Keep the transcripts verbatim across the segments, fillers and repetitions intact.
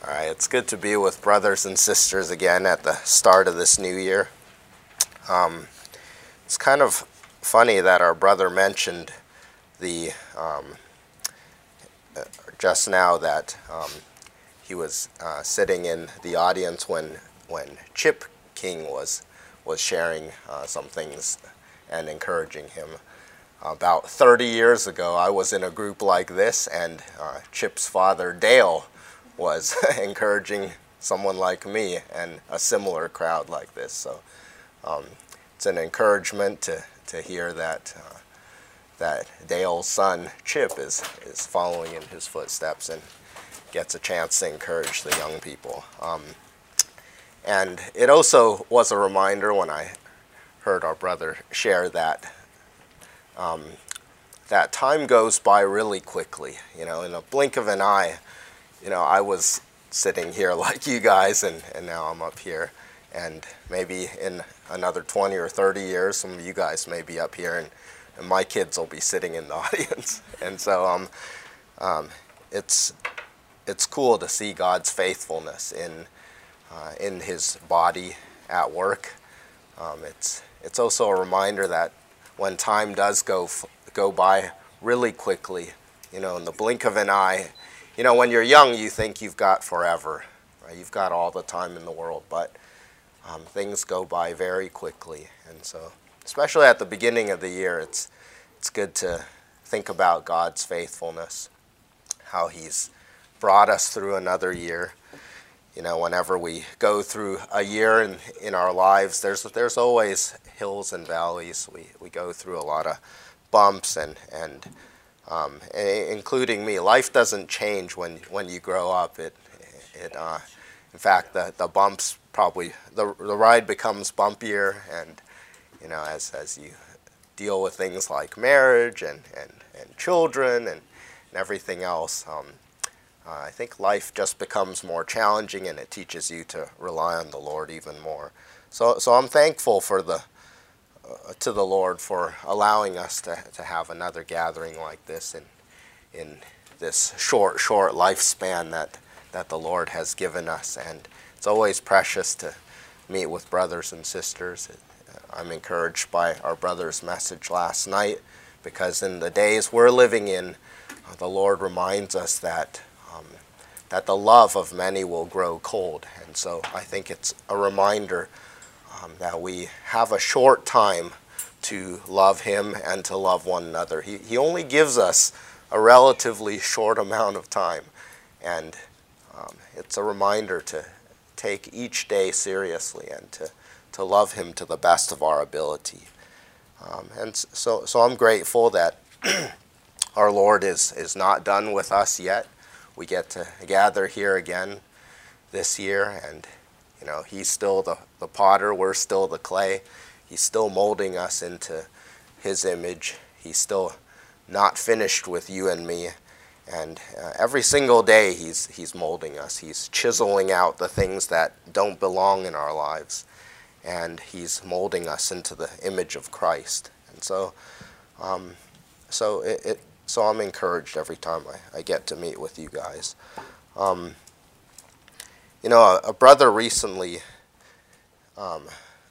Alright, it's good to be with brothers and sisters again at the start of this new year. Um, it's kind of funny that our brother mentioned the um, uh, just now that um, he was uh, sitting in the audience when when Chip King was was sharing uh, some things and encouraging him. About thirty years ago, I was in a group like this, and uh, Chip's father, Dale, was encouraging someone like me and a similar crowd like this. So um, it's an encouragement to, to hear that uh, that Dale's son, Chip, is, is following in his footsteps and gets a chance to encourage the young people. Um, and it also was a reminder when I heard our brother share that um, that time goes by really quickly. You know, in a blink of an eye, you know, I was sitting here like you guys, and, and now I'm up here. And maybe in another twenty or thirty years, some of you guys may be up here, and, and my kids will be sitting in the audience. And so um, um, it's it's cool to see God's faithfulness in uh, in His body at work. Um, it's it's also a reminder that when time does go f go by really quickly, you know, in the blink of an eye. You know, when you're young, you think you've got forever, right? You've got all the time in the world, but um, things go by very quickly. And so, especially at the beginning of the year, it's, it's good to think about God's faithfulness, how He's brought us through another year. You know, whenever we go through a year in, in our lives, there's, there's always hills and valleys. We, we go through a lot of bumps and, and Um, including me. Life doesn't change when when you grow up. It it uh, in fact the the bumps probably the the ride becomes bumpier, and you know as as you deal with things like marriage and and and children and, and everything else. Um, uh, I think life just becomes more challenging, and it teaches you to rely on the Lord even more. So so I'm thankful for the. Uh, to the Lord for allowing us to, to have another gathering like this in in this short short lifespan that that the Lord has given us. And it's always precious to meet with brothers and sisters. I'm encouraged by our brother's message last night, because in the days we're living in, uh, the Lord reminds us that um, that the love of many will grow cold. And so I think it's a reminder Um, that we have a short time to love Him and to love one another. He, he only gives us a relatively short amount of time, and um, it's a reminder to take each day seriously and to, to love Him to the best of our ability. Um, and so, so I'm grateful that our Lord is, is not done with us yet. We get to gather here again this year, and you know, He's still the, the potter, we're still the clay. He's still molding us into His image. He's still not finished with you and me. And uh, every single day He's, he's molding us. He's chiseling out the things that don't belong in our lives. And He's molding us into the image of Christ. And so um, so, it, it, so I'm encouraged every time I, I get to meet with you guys. Um, You know, a, a brother recently um,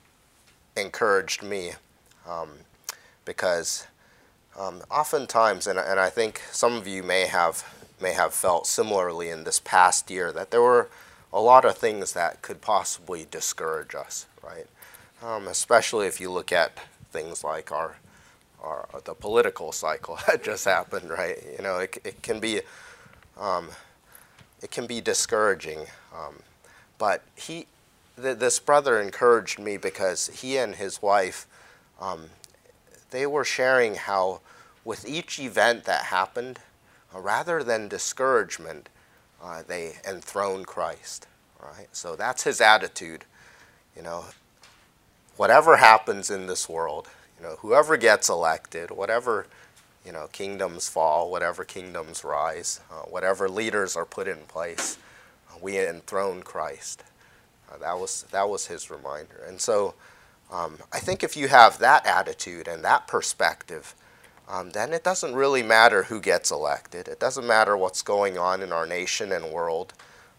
encouraged me um, because um, oftentimes, and, and I think some of you may have may have felt similarly in this past year, that there were a lot of things that could possibly discourage us, right? Um, especially if you look at things like our, our the political cycle that just happened, right? You know, it, it can be um, it can be discouraging. Um, but he, th this brother encouraged me because he and his wife, um, they were sharing how with each event that happened, uh, rather than discouragement, uh, they enthroned Christ, right? So that's his attitude. You know, whatever happens in this world, you know, whoever gets elected, whatever, you know, kingdoms fall, whatever kingdoms rise, uh, whatever leaders are put in place, we enthroned Christ. Uh, that was that was his reminder. And so um, I think if you have that attitude and that perspective, um, then it doesn't really matter who gets elected. It doesn't matter what's going on in our nation and world.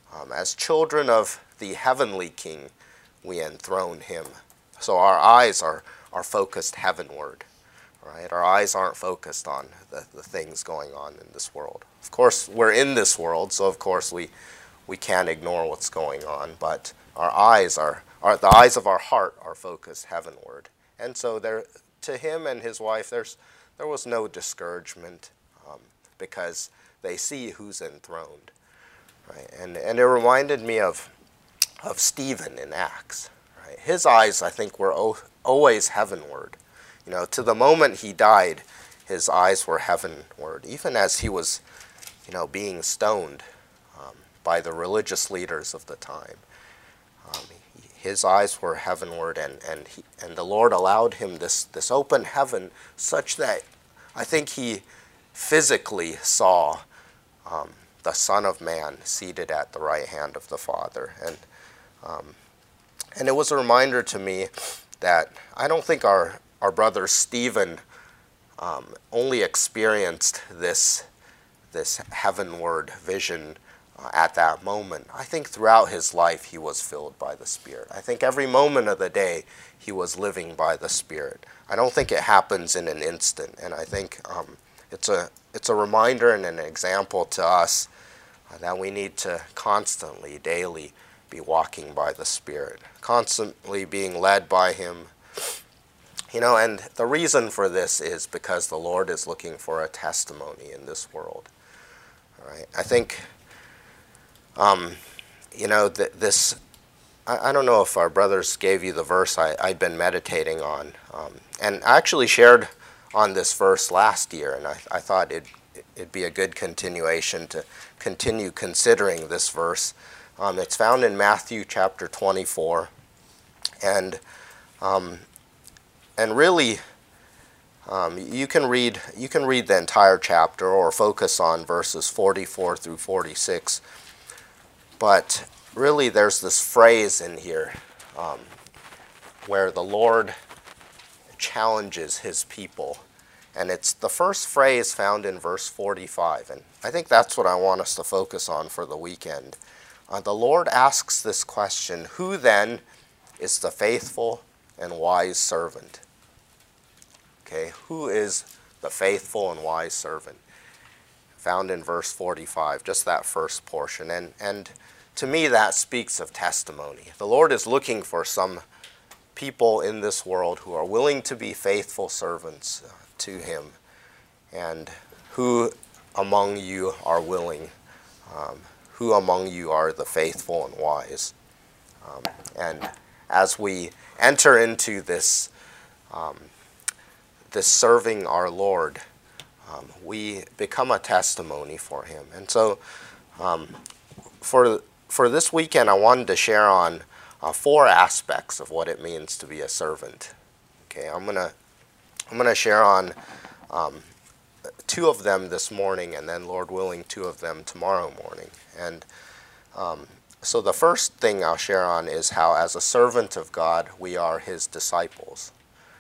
Um, as children of the heavenly King, we enthrone him. So our eyes are, are focused heavenward. Right? Our eyes aren't focused on the, the things going on in this world. Of course, we're in this world, so of course we, we can't ignore what's going on, but our eyes are, are the eyes of our heart are focused heavenward. And so there, to him and his wife, there's, there was no discouragement um, because they see who's enthroned. Right? And, and it reminded me of, of Stephen in Acts. Right? His eyes, I think, were o- always heavenward. You know, to the moment he died, his eyes were heavenward, even as he was, you know, being stoned um, by the religious leaders of the time. Um, he, his eyes were heavenward, and and he, and the Lord allowed him this this open heaven, such that I think he physically saw um, the Son of Man seated at the right hand of the Father, and um, and it was a reminder to me that I don't think our Our brother Stephen um, only experienced this, this heavenward vision uh, at that moment. I think throughout his life he was filled by the Spirit. I think every moment of the day he was living by the Spirit. I don't think it happens in an instant, and I think um, it's a it's a reminder and an example to us uh, that we need to constantly, daily, be walking by the Spirit, constantly being led by him. You know, and the reason for this is because the Lord is looking for a testimony in this world. All right? I think, um, you know, th- this, I, I don't know if our brothers gave you the verse I, I'd been meditating on. Um, and I actually shared on this verse last year, and I, I thought it'd, it'd be a good continuation to continue considering this verse. Um, it's found in Matthew chapter twenty-four. And um, And really, um, you can read you can read the entire chapter or focus on verses forty-four through forty-six. But really, there's this phrase in here um, where the Lord challenges his people, and it's the first phrase found in verse forty-five. And I think that's what I want us to focus on for the weekend. Uh, the Lord asks this question: "Who then is the faithful and wise servant?" Okay, who is the faithful and wise servant? Found in verse forty-five, just that first portion. And, and to me, that speaks of testimony. The Lord is looking for some people in this world who are willing to be faithful servants uh, to him. And who among you are willing? Um, who among you are the faithful and wise? Um, and as we enter into this um, this serving our Lord, um, we become a testimony for him. And so um, for for this weekend, I wanted to share on uh, four aspects of what it means to be a servant. Okay, I'm gonna I'm gonna share on um, two of them this morning, and then, Lord willing, two of them tomorrow morning. And um, so the first thing I'll share on is how, as a servant of God, we are his disciples.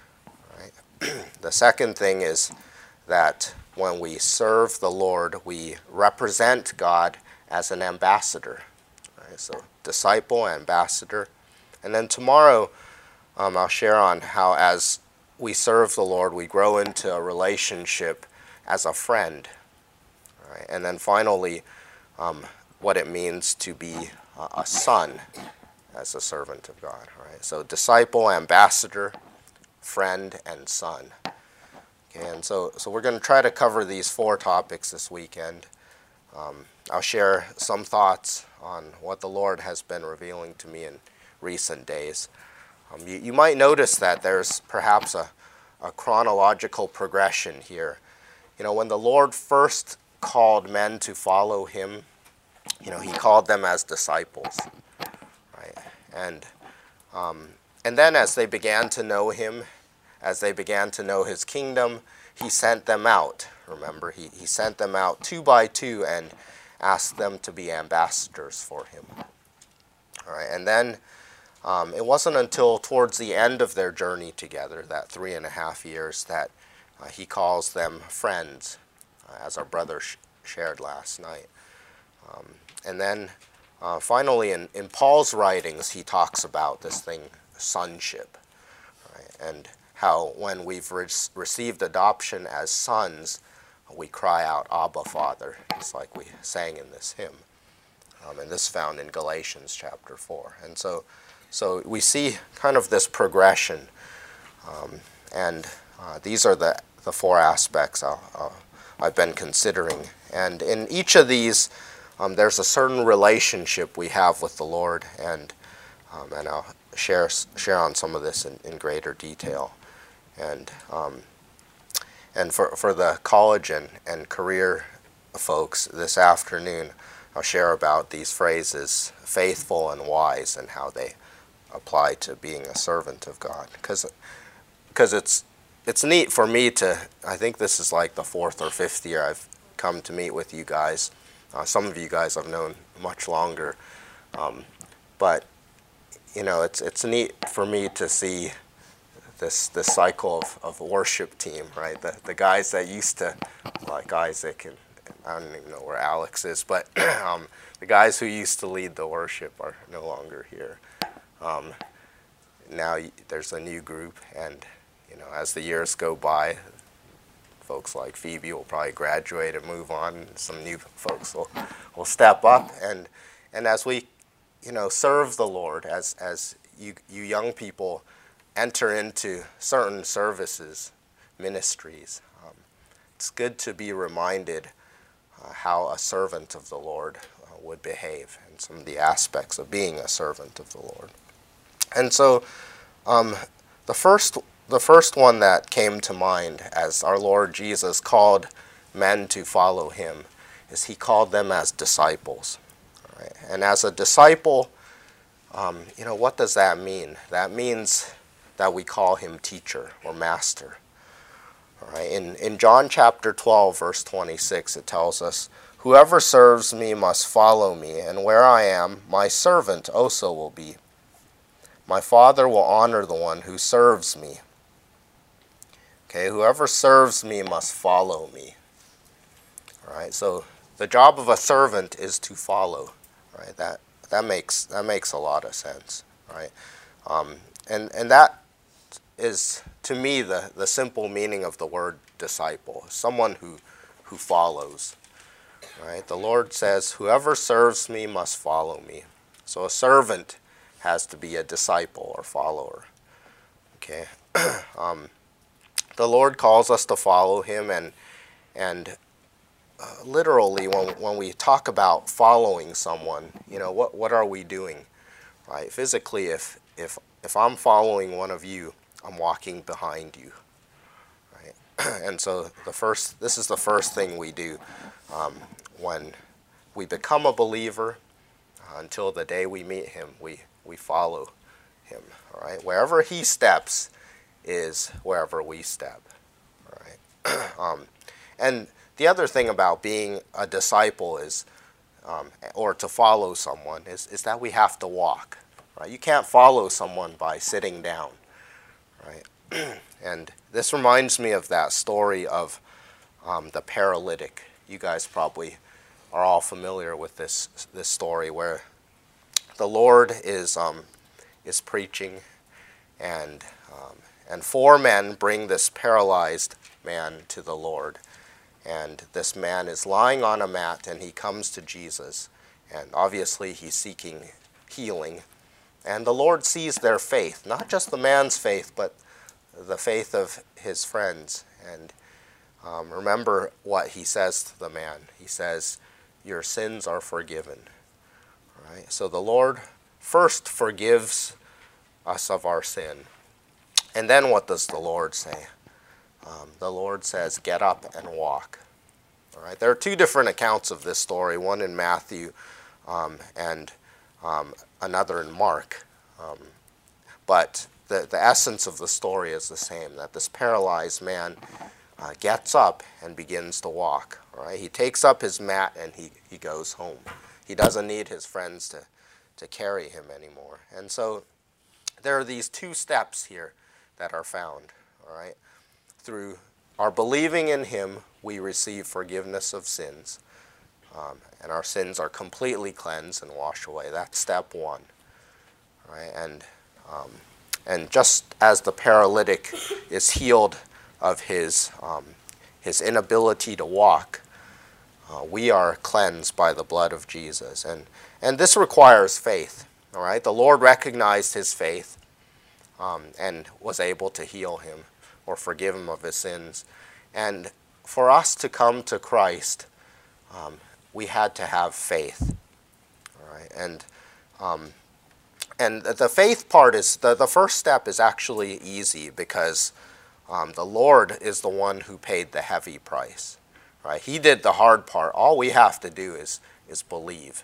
The second thing is that when we serve the Lord, we represent God as an ambassador. Right? So disciple, ambassador. And then tomorrow, um, I'll share on how as we serve the Lord, we grow into a relationship as a friend. Right? And then finally, um, what it means to be a, a son as a servant of God. Right? So disciple, ambassador, friend, and son. Okay, and so, so we're going to try to cover these four topics this weekend. Um, I'll share some thoughts on what the Lord has been revealing to me in recent days. Um, you, you might notice that there's perhaps a, a chronological progression here. You know, when the Lord first called men to follow him, you know, he called them as disciples, right? And um, and then as they began to know him, as they began to know his kingdom, he sent them out. Remember, he, he sent them out two by two and asked them to be ambassadors for him. All right, and then um, it wasn't until towards the end of their journey together, that three and a half years, that uh, he calls them friends, uh, as our brother sh- shared last night. Um, and then Uh, finally, in, in Paul's writings, he talks about this thing, sonship, right? And how when we've re received adoption as sons, we cry out, Abba, Father. It's like we sang in this hymn. Um, and this found in Galatians chapter four. And so, so we see kind of this progression. Um, and uh, these are the, the four aspects I'll, I'll, I've been considering. And in each of these, um, there's a certain relationship we have with the Lord. And, um, and I'll share, share on some of this in, in greater detail. And, um, and for, for the college and, and career folks this afternoon, I'll share about these phrases, faithful and wise, and how they apply to being a servant of God. Because because it's, it's neat for me to, I think this is like the fourth or fifth year I've come to meet with you guys. Uh, some of you guys I've known much longer. Um, but, you know, it's, it's neat for me to see this, this cycle of, of worship team, right? The, the guys that used to, like Isaac and I don't even know where Alex is, but um, the guys who used to lead the worship are no longer here. Um, now there's a new group, and you know, as the years go by, folks like Phoebe will probably graduate and move on, and some new folks will, will step up, and and as we, you know, serve the Lord, as as you you young people enter into certain services, ministries, um, it's good to be reminded Uh, how a servant of the Lord uh, would behave, and some of the aspects of being a servant of the Lord. And so um, the first the first one that came to mind as our Lord Jesus called men to follow him is he called them as disciples. All right? And as a disciple, um, you know, what does that mean? That means that we call him teacher or master. All right. In, in John chapter twelve, verse twenty-six, it tells us, whoever serves me must follow me, and where I am, my servant also will be. My Father will honor the one who serves me. Okay, whoever serves me must follow me. All right, so the job of a servant is to follow. Right, that that makes that makes a lot of sense. Right, um, and and that is, to me, the, the simple meaning of the word disciple, someone who, who follows. Right? The Lord says, whoever serves me must follow me. So a servant has to be a disciple or follower. Okay. um, the Lord calls us to follow him, and, and uh, literally when, when we talk about following someone, you know, what, what are we doing? Right? Physically, if, if, if I'm following one of you, I'm walking behind you, right? And so the first, this is the first thing we do um, when we become a believer. Uh, until the day we meet him, we we follow him. All right, wherever he steps is wherever we step. All right, um, and the other thing about being a disciple is, um, or to follow someone, is is that we have to walk. Right, you can't follow someone by sitting down. Right, and this reminds me of that story of um, the paralytic. You guys probably are all familiar with this this story where the Lord is um, is preaching, and um, and four men bring this paralyzed man to the Lord, and this man is lying on a mat, and he comes to Jesus, and obviously he's seeking healing. And the Lord sees their faith, not just the man's faith, but the faith of his friends. And um, remember what he says to the man. He says, your sins are forgiven. All right? So the Lord first forgives us of our sin. And then what does the Lord say? Um, the Lord says, get up and walk. All right? There are two different accounts of this story, one in Matthew um, and um, another in Mark. Um, but the, the essence of the story is the same, that this paralyzed man uh, gets up and begins to walk. All right? He takes up his mat and he, he goes home. He doesn't need his friends to, to carry him anymore. And so there are these two steps here that are found. All right? Through our believing in him, we receive forgiveness of sins. um, and our sins are completely cleansed and washed away. That's step one, right? And um, and just as the paralytic is healed of his um, his inability to walk, uh, we are cleansed by the blood of Jesus, and and this requires faith. All right, the Lord recognized his faith um, and was able to heal him or forgive him of his sins, and for us to come to Christ, um, we had to have faith. All right, and um, and the faith part is the the first step is actually easy because um, the Lord is the one who paid the heavy price. Right, He did the hard part. All we have to do is is believe.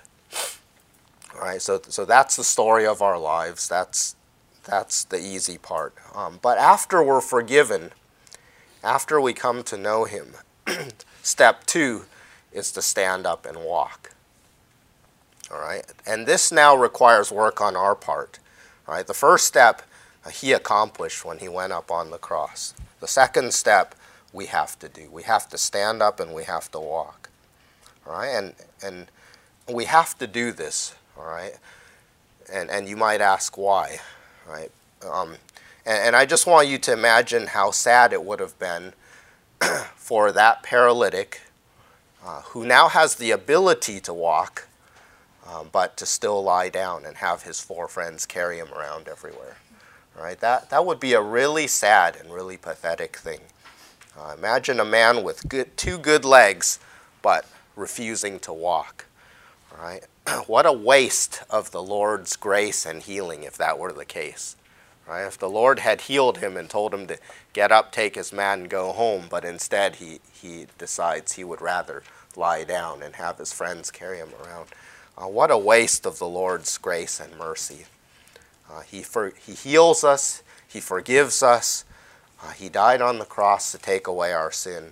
All right, so so that's the story of our lives. That's that's the easy part. Um, but after we're forgiven, after we come to know Him, step two is to stand up and walk. All right, and this now requires work on our part. All right, the first step uh, He accomplished when He went up on the cross. The second step we have to do. We have to stand up and we have to walk. All right, and and we have to do this. All right, and and you might ask why, right? Um, and, and I just want you to imagine how sad it would have been for that paralytic uh, who now has the ability to walk, um, but to still lie down and have his four friends carry him around everywhere. All right, that that would be a really sad and really pathetic thing. Uh, imagine a man with good, two good legs, but refusing to walk. All right, what a waste of the Lord's grace and healing if that were the case. Right? If the Lord had healed him and told him to get up, take his mat, and go home, but instead he he decides he would rather lie down and have his friends carry him around. Uh, what a waste of the Lord's grace and mercy. Uh, he for, he heals us. He forgives us. Uh, he died on the cross to take away our sin.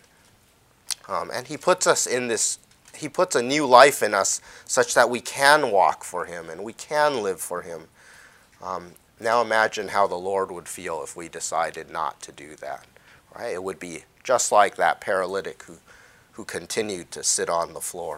Um, and he puts us in this, he puts a new life in us such that we can walk for him and we can live for him. Um, now imagine how the Lord would feel if we decided not to do that. Right? It would be just like that paralytic who, who continued to sit on the floor.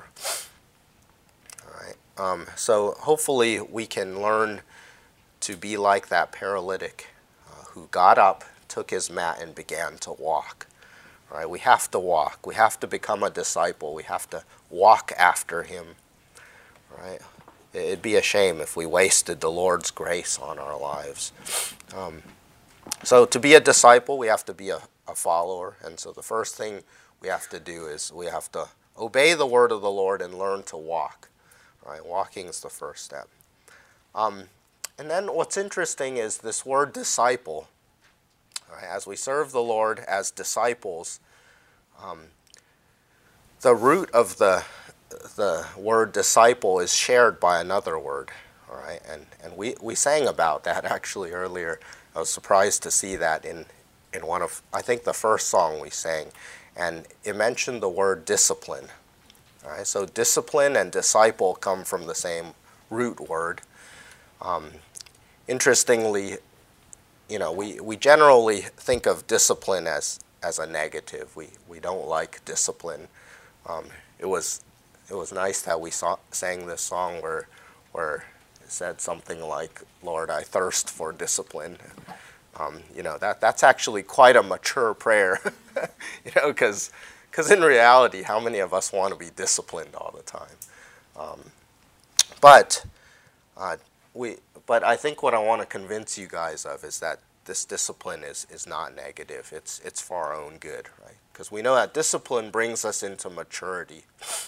All right. Um, so hopefully we can learn to be like that paralytic uh, who got up, took his mat, and began to walk. Right? We have to walk. We have to become a disciple. We have to walk after him. Right? It'd be a shame if we wasted the Lord's grace on our lives. Um, so to be a disciple, we have to be a, a follower. And so the first thing we have to do is we have to obey the word of the Lord and learn to walk. Right? Walking is the first step. Um, and then what's interesting is this word disciple. Right? As we serve the Lord as disciples, um, the root of the the word disciple is shared by another word. All right, and and we, we sang about that actually earlier. I was surprised to see that in in one of, I think, the first song we sang, and it mentioned the word discipline. All right, so discipline and disciple come from the same root word. Um, interestingly, you know, we, we generally think of discipline as as a negative. We we don't like discipline. Um, it was it was nice that we saw, sang this song where where it said something like, "Lord, I thirst for discipline." Um, you know, that that's actually quite a mature prayer. you know, because because in reality, how many of us want to be disciplined all the time? Um, but uh, we but I think what I want to convince you guys of is that this discipline is, is not negative. It's it's for our own good, right? Because we know that discipline brings us into maturity,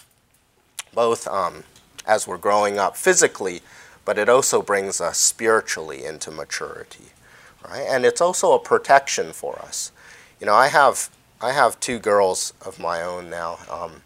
both um, as we're growing up physically, but it also brings us spiritually into maturity, right? And it's also a protection for us. You know, I have I have two girls of my own now, um,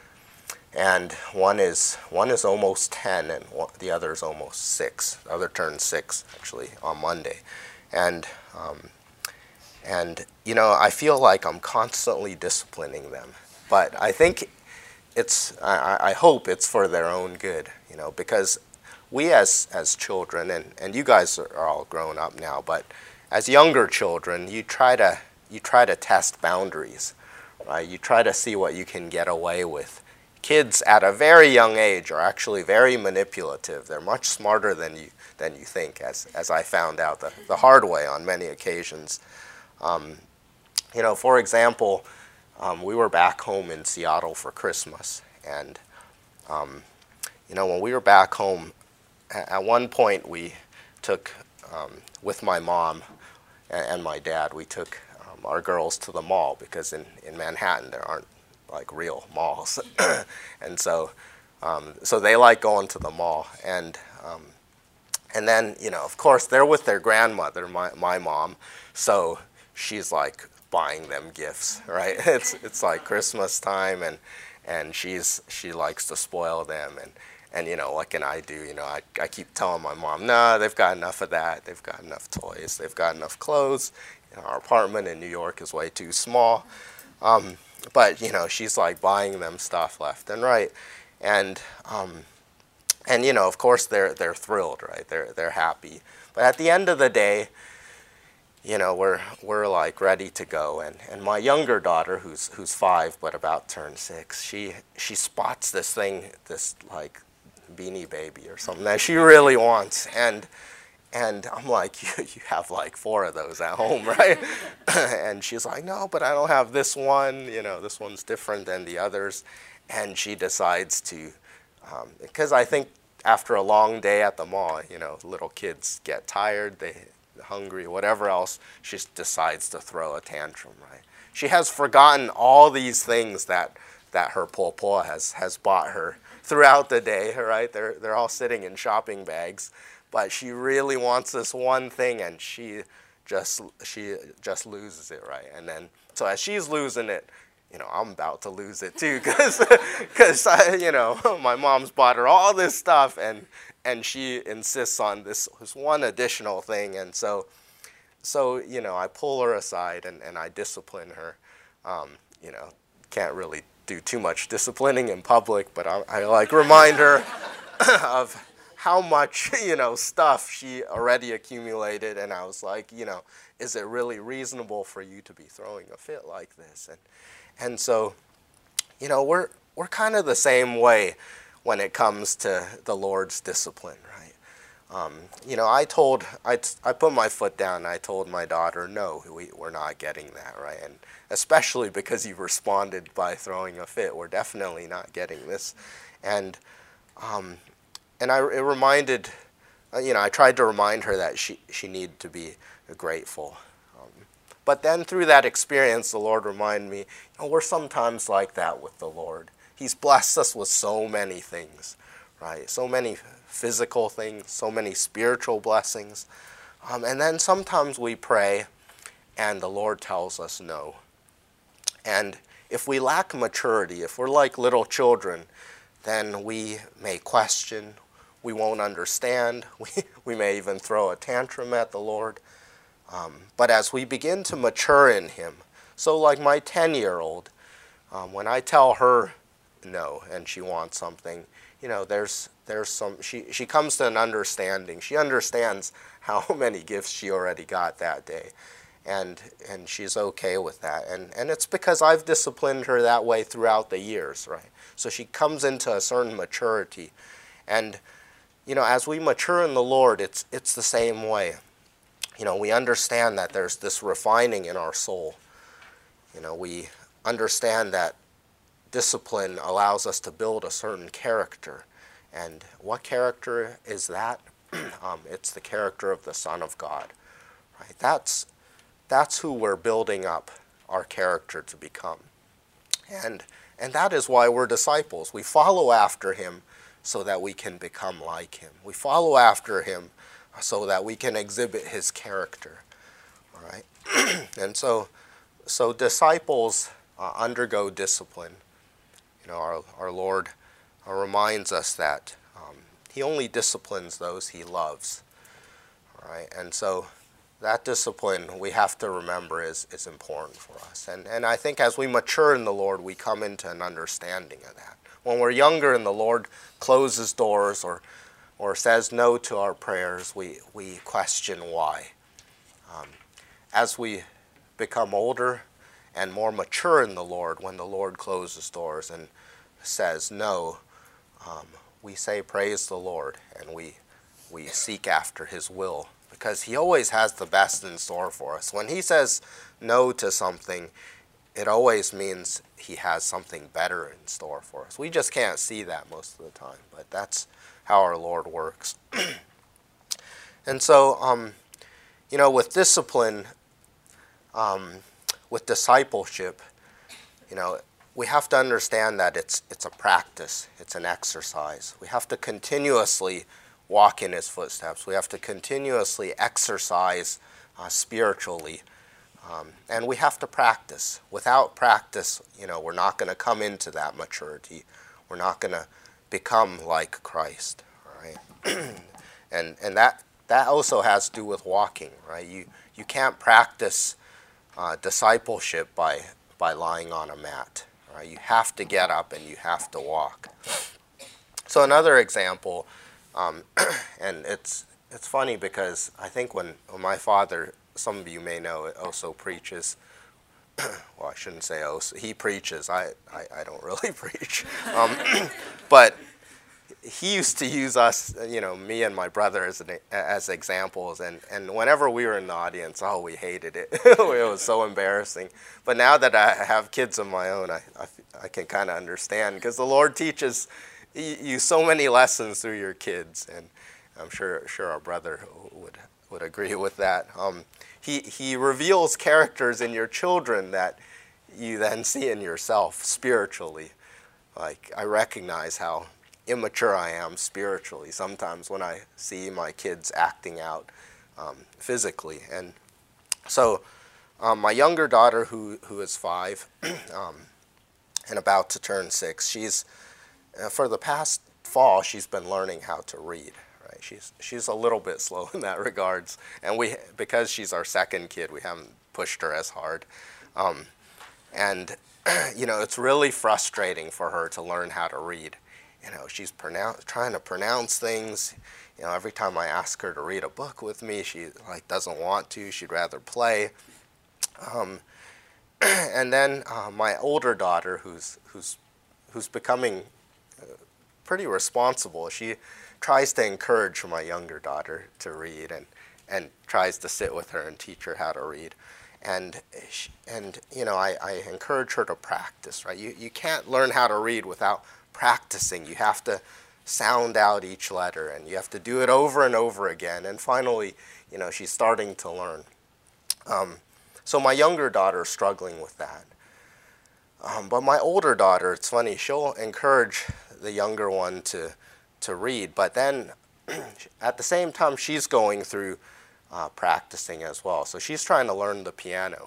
and one is one is almost ten, and one, the other is almost six. The other turned six actually on Monday. And, um, and you know, I feel like I'm constantly disciplining them. But I think it's, I, I hope it's for their own good, you know, because we as, as children, and, and you guys are all grown up now, but as younger children, you try to, you try to test boundaries, right? You try to see what you can get away with kids at a very young age are actually very manipulative. They're much smarter than you than you think, as as I found out the, the hard way on many occasions. Um, you know, for example, um, we were back home in Seattle for Christmas, and um, you know, when we were back home, at, at one point we took um, with my mom and, and my dad, we took um, our girls to the mall, because in in Manhattan there aren't like real malls, and so um, so they like going to the mall, and um, and then, you know, of course they're with their grandmother, my my mom, so she's like buying them gifts, right? It's it's like Christmas time, and and she's she likes to spoil them, and and you know, what can I do? You know, I I keep telling my mom, no, they've got enough of that. They've got enough toys. They've got enough clothes. You know, our apartment in New York is way too small. Um, but you know, she's like buying them stuff left and right, and um, and you know, of course they're they're thrilled, right? They're they're happy. But at the end of the day, you know, we're we're like ready to go, and, and my younger daughter, who's who's five but about to turn six, she she spots this thing, this like Beanie Baby or something that she really wants, and and I'm like, you, you have like four of those at home, right? And she's like, no, but I don't have this one, you know, this one's different than the others, and she decides to, um, because I think after a long day at the mall, you know, little kids get tired, they hungry, whatever else, she just decides to throw a tantrum, right? She has forgotten all these things that that her pawpaw has has bought her throughout the day, right? They're they're all sitting in shopping bags, but she really wants this one thing, and she just she just loses it, right? And then so as she's losing it, you know, I'm about to lose it too, because because you know, my mom's bought her all this stuff, and and she insists on this, this one additional thing, and so so you know, I pull her aside and, and I discipline her. Um, you know, can't really do too much disciplining in public, but I, I like remind her of how much, you know, stuff she already accumulated, and I was like, you know, is it really reasonable for you to be throwing a fit like this? And and so, you know, we're we're kind of the same way when it comes to the Lord's discipline, right? Um, you know, I told I I put my foot down and I told my daughter, no, we we're not getting that, right? And especially because you responded by throwing a fit, we're definitely not getting this, and um, and I it reminded, uh, you know, I tried to remind her that she she needed to be grateful. But then through that experience, the Lord reminded me, you know, we're sometimes like that with the Lord. He's blessed us with so many things, right? So many physical things, so many spiritual blessings. Um, and then sometimes we pray and the Lord tells us no. And if we lack maturity, if we're like little children, then we may question, we won't understand, we, we may even throw a tantrum at the Lord. Um, but as we begin to mature in Him, so like my ten-year-old, um, when I tell her no and she wants something, you know, there's there's some, she, she comes to an understanding. She understands how many gifts she already got that day, and and she's okay with that. And, and it's because I've disciplined her that way throughout the years, right? So she comes into a certain maturity. And, you know, as we mature in the Lord, it's it's the same way. You know, we understand that there's this refining in our soul. You know, we understand that discipline allows us to build a certain character. And what character is that? um, it's the character of the Son of God. Right? That's, that's who we're building up our character to become. And, and that is why we're disciples. We follow after Him so that we can become like Him. We follow after Him so that we can exhibit His character, all right? And so, so disciples uh, undergo discipline. You know, our our Lord uh, reminds us that um, He only disciplines those He loves, all right? And so, that discipline we have to remember is is important for us. And and I think as we mature in the Lord, we come into an understanding of that. When we're younger and the Lord closes doors or or says no to our prayers, we, we question why. Um, as we become older and more mature in the Lord, when the Lord closes doors and says no, um, we say praise the Lord, and we we seek after his will, because he always has the best in store for us. When he says no to something, it always means he has something better in store for us. We just can't see that most of the time, but that's how our Lord works. And so, um, you know, with discipline, um, with discipleship, you know, we have to understand that it's it's a practice, it's an exercise. We have to continuously walk in his footsteps. We have to continuously exercise uh, spiritually, um, and we have to practice. Without practice, you know, we're not going to come into that maturity. We're not going to become like Christ, right? and and that that also has to do with walking, right? You you can't practice uh, discipleship by by lying on a mat, right? You have to get up and you have to walk. So another example. Um, and it's it's funny because I think when, when my father, some of you may know, also preaches. Well, I shouldn't say also. He preaches. I, I, I don't really preach. Um, but he used to use us, you know, me and my brother as an, as examples. And, and whenever we were in the audience, oh, we hated it. It was so embarrassing. But now that I have kids of my own, I, I, I can kind of understand, because the Lord teaches you so many lessons through your kids, and I'm sure sure our brother would would agree with that. Um, he he reveals characters in your children that you then see in yourself spiritually. Like, I recognize how immature I am spiritually sometimes when I see my kids acting out um, physically. And so um, my younger daughter, who who is five um, and about to turn six, she's Uh, for the past fall, she's been learning how to read. Right? She's she's a little bit slow in that regards, and we because she's our second kid, we haven't pushed her as hard. Um, and you know, it's really frustrating for her to learn how to read. You know, she's pronounce, trying to pronounce things. You know, every time I ask her to read a book with me, she like doesn't want to. She'd rather play. Um, and then uh, my older daughter, who's who's who's becoming pretty responsible. She tries to encourage my younger daughter to read, and and tries to sit with her and teach her how to read. And she, and you know, I, I encourage her to practice, right? You you can't learn how to read without practicing. You have to sound out each letter, and you have to do it over and over again. And finally, you know, she's starting to learn. Um, so my younger daughter is struggling with that. Um, but my older daughter, it's funny, she'll encourage the younger one to to read, but then at the same time she's going through uh, practicing as well. So she's trying to learn the piano,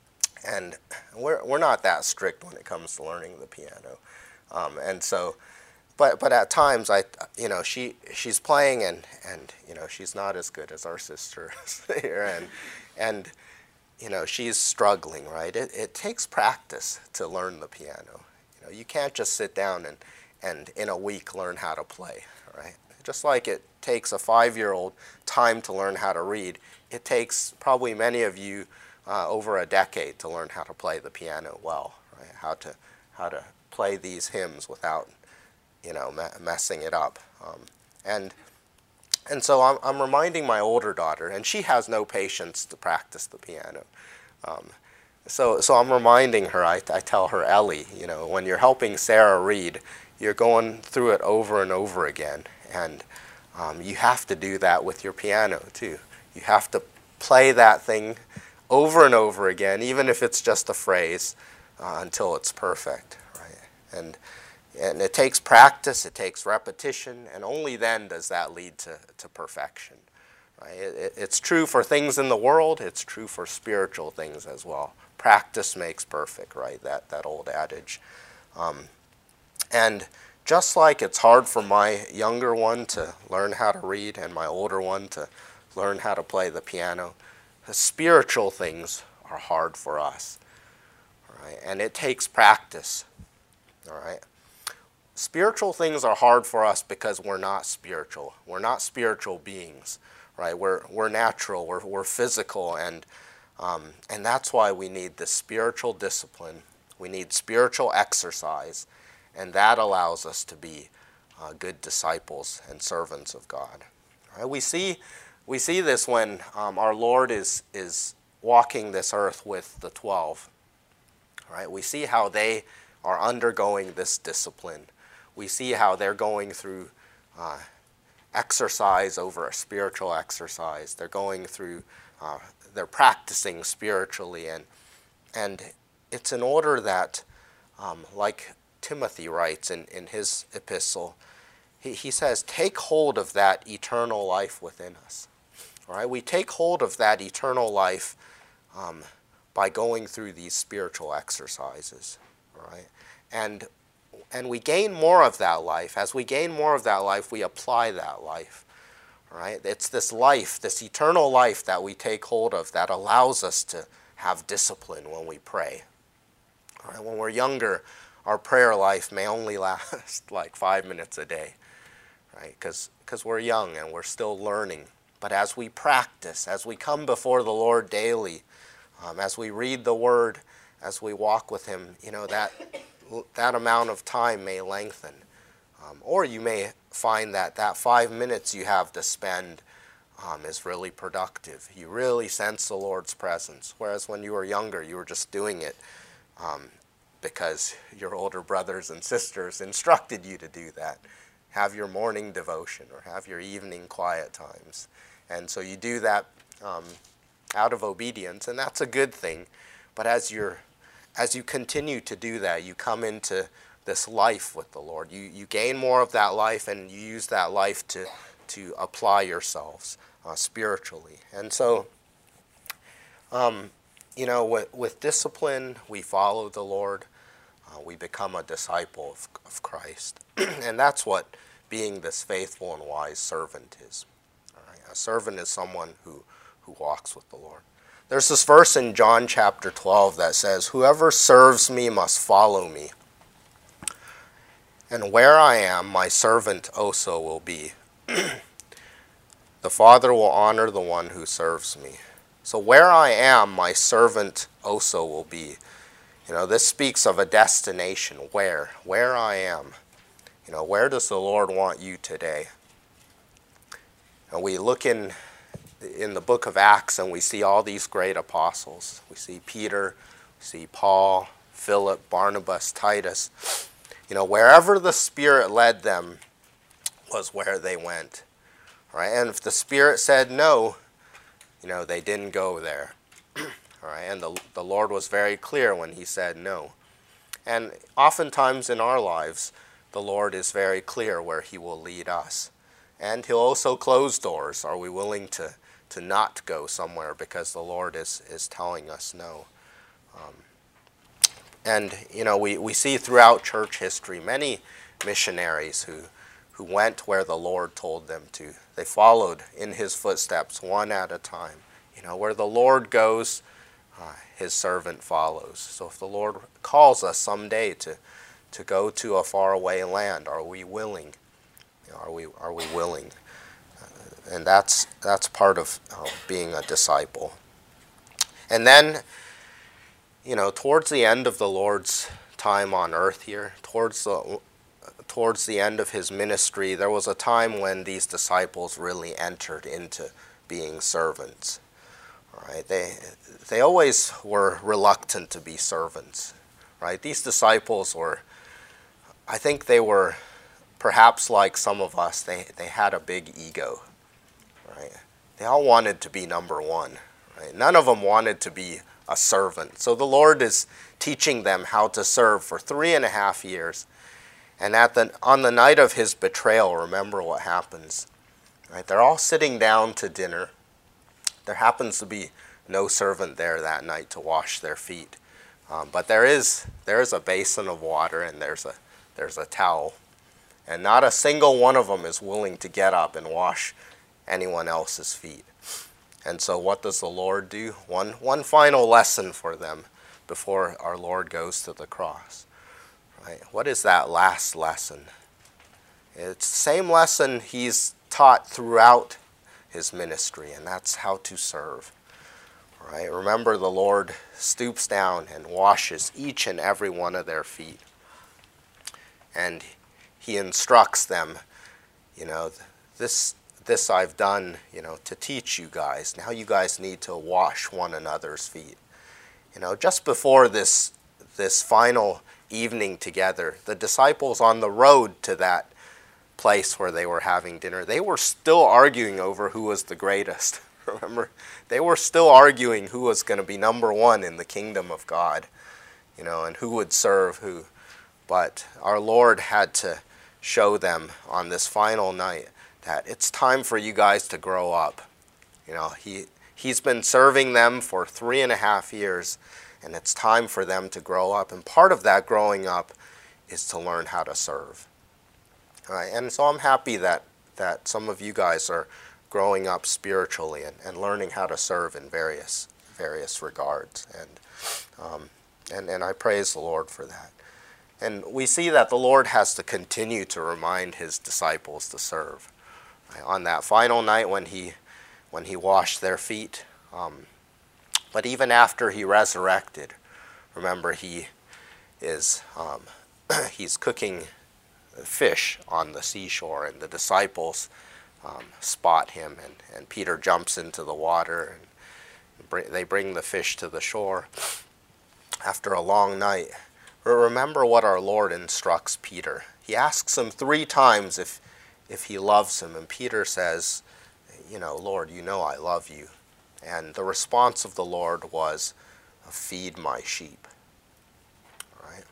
and we're we're not that strict when it comes to learning the piano, um, and so, but but at times I you know she she's playing, and and you know she's not as good as our sister here, and and you know she's struggling, right? It it takes practice to learn the piano. You know, you can't just sit down and and in a week learn how to play, right? Just like it takes a five-year-old time to learn how to read, it takes probably many of you uh, over a decade to learn how to play the piano well, right? How to how to play these hymns without, you know, me- messing it up. Um, and and so I'm I'm reminding my older daughter, and she has no patience to practice the piano. Um, so so I'm reminding her. I I tell her, Ellie, you know, when you're helping Sarah read, you're going through it over and over again, and um, you have to do that with your piano too. You have to play that thing over and over again, even if it's just a phrase, uh, until it's perfect, right? And and it takes practice, it takes repetition, and only then does that lead to, to perfection, right? It, it, it's true for things in the world, it's true for spiritual things as well. Practice makes perfect, right? That that old adage. Um, And just like it's hard for my younger one to learn how to read and my older one to learn how to play the piano, the spiritual things are hard for us, all right? And it takes practice, all right? Spiritual things are hard for us because we're not spiritual. We're not spiritual beings, right? We're we're natural. We're we're physical, and um, and that's why we need the spiritual discipline. We need spiritual exercise. and that allows us to be uh, good disciples and servants of God. Right? We see we see this when um, our Lord is is walking this earth with the twelve. Right? We see how they are undergoing this discipline. We see how they're going through uh, exercise over a spiritual exercise. They're going through, uh, they're practicing spiritually, and and it's in order that, um, like Timothy writes in, in his epistle, he, he says, take hold of that eternal life within us. All right? We take hold of that eternal life um, by going through these spiritual exercises. All right? And And we gain more of that life. As we gain more of that life, we apply that life. Right? It's this life, this eternal life that we take hold of that allows us to have discipline when we pray. Right? When we're younger, our prayer life may only last like five minutes a day, right? Because because we're young and we're still learning. But as we practice, as we come before the Lord daily, um, as we read the Word, as we walk with Him, you know, that that amount of time may lengthen. Um, or you may find that that five minutes you have to spend um, is really productive. You really sense the Lord's presence. Whereas when you were younger, you were just doing it um, because your older brothers and sisters instructed you to do that. Have your morning devotion or have your evening quiet times. And so you do that um, out of obedience, and that's a good thing. But as you're As you continue to do that, you come into this life with the Lord. You you gain more of that life, and you use that life to to apply yourselves uh, spiritually. And so, um, you know, with, with discipline, we follow the Lord. Uh, we become a disciple of, of Christ. And that's what being this faithful and wise servant is. All right? A servant is someone who, who walks with the Lord. There's this verse in John chapter twelve that says, whoever serves me must follow me. And where I am, my servant also will be. The Father will honor the one who serves me. So where I am, my servant also will be. You know, this speaks of a destination. Where? Where I am. You know, where does the Lord want you today? And we look in in the book of Acts and we see all these great apostles. We see Peter, we see Paul, Philip, Barnabas, Titus. You know, wherever the Spirit led them was where they went. Right? And if the Spirit said no, you know, they didn't go there. All right? And the, the Lord was very clear when He said no. And oftentimes in our lives, the Lord is very clear where He will lead us. And He'll also close doors. Are we willing to, to not go somewhere because the Lord is, is telling us no? Um, and, you know, we, we see throughout church history many missionaries who, who went where the Lord told them to. They followed in His footsteps one at a time. You know, where the Lord goes, uh, His servant follows. So if the Lord calls us someday to, to go to a faraway land, are we willing? You know, are we are we willing? Uh, and that's that's part of uh, being a disciple. And then, you know, towards the end of the Lord's time on earth here, towards the towards the end of His ministry, there was a time when these disciples really entered into being servants. Right? They they always were reluctant to be servants. Right? These disciples were, I think they were, perhaps like some of us, they, they had a big ego. Right? They all wanted to be number one. Right? None of them wanted to be a servant. So the Lord is teaching them how to serve for three and a half years. And at the on the night of His betrayal, remember what happens. Right? They're all sitting down to dinner. There happens to be no servant there that night to wash their feet. Um, but there is there is a basin of water and there's a there's a towel. And not a single one of them is willing to get up and wash anyone else's feet. And so what does the Lord do? One one final lesson for them before our Lord goes to the cross. Right? What is that last lesson? It's the same lesson He's taught throughout His ministry, and that's how to serve. Right? Remember, the Lord stoops down and washes each and every one of their feet. and he instructs them, you know, this this I've done, you know, to teach you guys. Now you guys need to wash one another's feet. You know, just before this this final evening together, the disciples on the road to that place where they were having dinner, they were still arguing over who was the greatest. Remember? They were still arguing who was going to be number one in the kingdom of God, you know, and who would serve who. But our Lord had to show them on this final night that it's time for you guys to grow up. You know, he, he's been serving them for three and a half years, and it's time for them to grow up. And part of that growing up is to learn how to serve. All right? And so I'm happy that, that some of you guys are growing up spiritually and, and learning how to serve in various various regards. And, um, and, and I praise the Lord for that. And we see that the Lord has to continue to remind his disciples to serve. Right? On that final night when he, when he washed their feet, um, but even after he resurrected, remember he is um, he's cooking fish on the seashore, and the disciples um, spot him, and, and Peter jumps into the water, and bring, they bring the fish to the shore after a long night. Remember what our Lord instructs Peter. He asks him three times if, if he loves him, and Peter says, you know, Lord, you know I love you. And the response of the Lord was, feed my sheep. All right?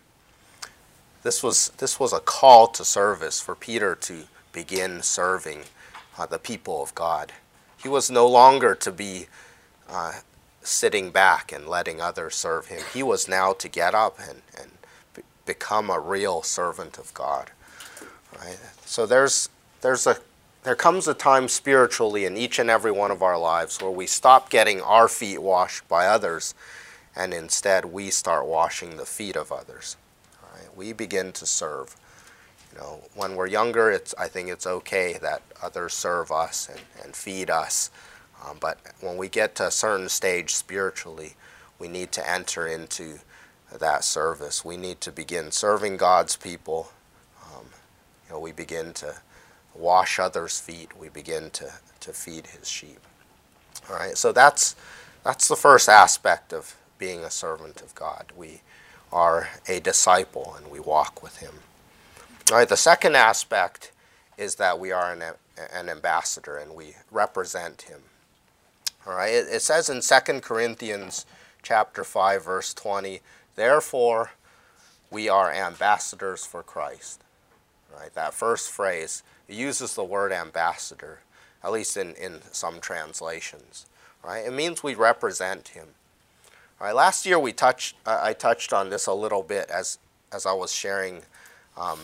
This was, this was a call to service for Peter to begin serving uh, the people of God. He was no longer to be uh, sitting back and letting others serve him. He was now to get up and, and be become a real servant of God. Right? So there's, there's a There comes a time spiritually in each and every one of our lives where we stop getting our feet washed by others, and instead we start washing the feet of others. Right? We begin to serve. You know, when we're younger, it's, I think it's okay that others serve us and, and feed us. Um, but when we get to a certain stage spiritually, we need to enter into that service. We need to begin serving God's people. Um, you know, we begin to wash others' feet. We begin to, to feed his sheep. All right, so that's, that's the first aspect of being a servant of God. We are a disciple and we walk with him. All right, the second aspect is that we are an, an ambassador and we represent him. All right, it, it says in Second Corinthians chapter five, verse twenty, therefore we are ambassadors for Christ. All right, that first phrase, it uses the word ambassador, at least in, in some translations. Right? It means we represent him. All right, last year we touched, uh, I touched on this a little bit as, as I was sharing um,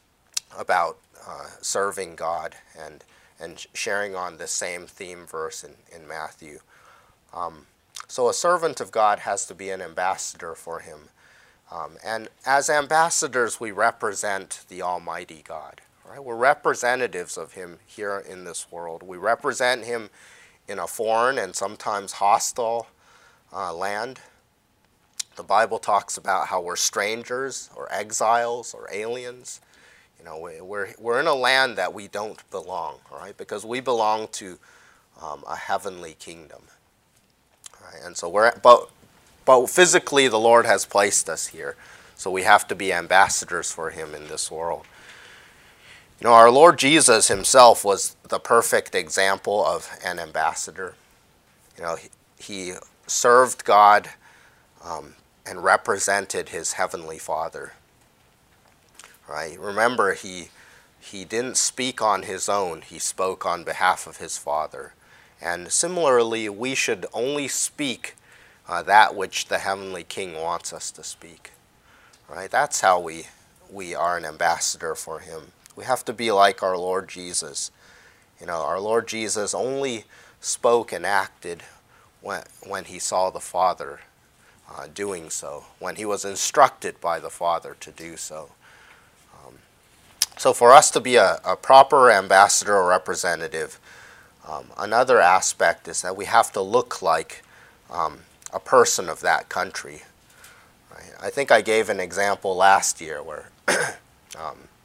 about uh, serving God and, and sharing on the same theme verse in, in Matthew. Um, so a servant of God has to be an ambassador for him. Um, and as ambassadors, we represent the Almighty God. Right? We're representatives of him here in this world. We represent him in a foreign and sometimes hostile uh, land. The Bible talks about how we're strangers or exiles or aliens. You know, we, we're, we're in a land that we don't belong, right? Because we belong to um, a heavenly kingdom. Right? And so we're, but, but physically the Lord has placed us here. So we have to be ambassadors for him in this world. You know, our Lord Jesus himself was the perfect example of an ambassador. You know, he, he served God um, and represented his heavenly Father. Right? Remember, he, he didn't speak on his own. He spoke on behalf of his Father. And similarly, we should only speak uh, that which the heavenly King wants us to speak. Right? That's how we, we are an ambassador for him. We have to be like our Lord Jesus. You know, our Lord Jesus only spoke and acted when, when he saw the Father uh, doing so, when he was instructed by the Father to do so. Um, so for us to be a, a proper ambassador or representative, um, another aspect is that we have to look like um, a person of that country. Right? I think I gave an example last year where um,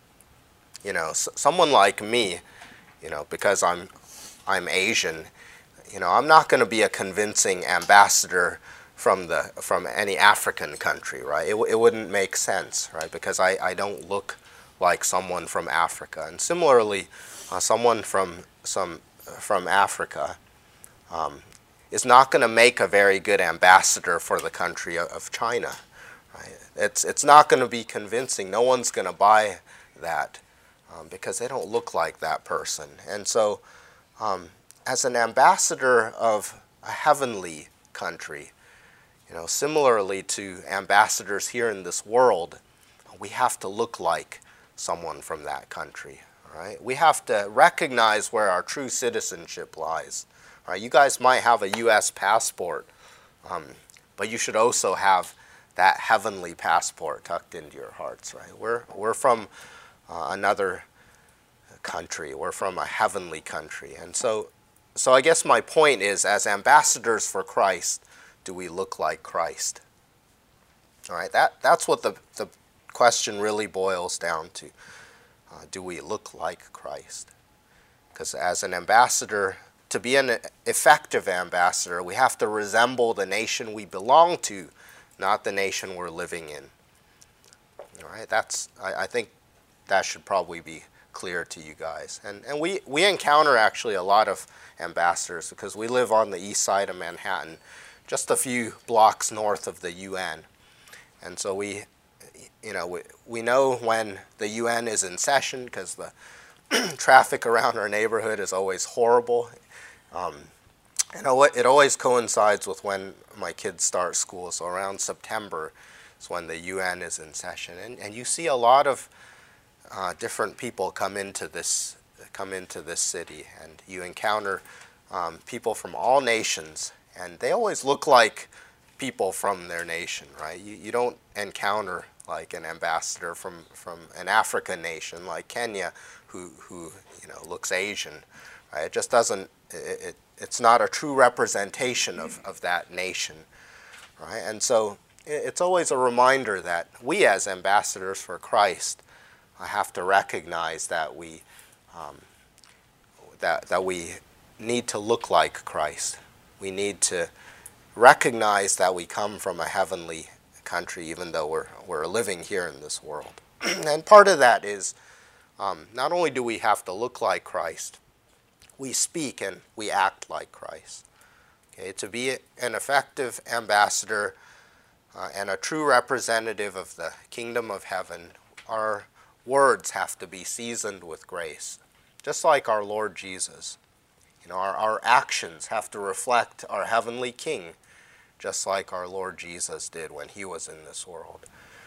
You know, s someone like me, you know, because I'm I'm Asian, you know, I'm not going to be a convincing ambassador from the from any African country, right? It, it wouldn't make sense, right? Because I, I don't look like someone from Africa. And similarly, uh, someone from some from Africa um, is not going to make a very good ambassador for the country of, of China, right? It's it's not going to be convincing. No one's going to buy that um, because they don't look like that person. And so, um, as an ambassador of a heavenly country, you know, similarly to ambassadors here in this world, we have to look like someone from that country, right? We have to recognize where our true citizenship lies, right? You guys might have a U S passport, um, but you should also have that heavenly passport tucked into your hearts, right? We're, we're from uh, another country. We're from a heavenly country. And so, so I guess my point is, as ambassadors for Christ, do we look like Christ? All right, that, that's what the, the question really boils down to. Uh, do we look like Christ? Because as an ambassador, to be an effective ambassador, we have to resemble the nation we belong to, not the nation we're living in. All right, that's, I, I think that should probably be clear to you guys. And, and we, we encounter actually a lot of ambassadors because we live on the east side of Manhattan, just a few blocks north of the U N. And so we, you know, we, we know when the U N is in session because the traffic around our neighborhood is always horrible. Um, and it always coincides with when my kids start school, so around September is when the U N is in session. And, and you see a lot of uh, different people come into this, come into this city, and you encounter um, people from all nations, and they always look like people from their nation, right? You, you don't encounter like an ambassador from, from an African nation like Kenya who, who you know, looks Asian, right? It just doesn't, it, it, it's not a true representation of, of that nation, right? And so it, it's always a reminder that we as ambassadors for Christ have to recognize that we, um, that, that we need to look like Christ. We need to recognize that we come from a heavenly country, even though we're, we're living here in this world. And part of that is um, not only do we have to look like Christ, we speak and we act like Christ. Okay, to be an effective ambassador uh, and a true representative of the kingdom of heaven, our words have to be seasoned with grace, just like our Lord Jesus. You know, our, our actions have to reflect our heavenly King, just like our Lord Jesus did when he was in this world.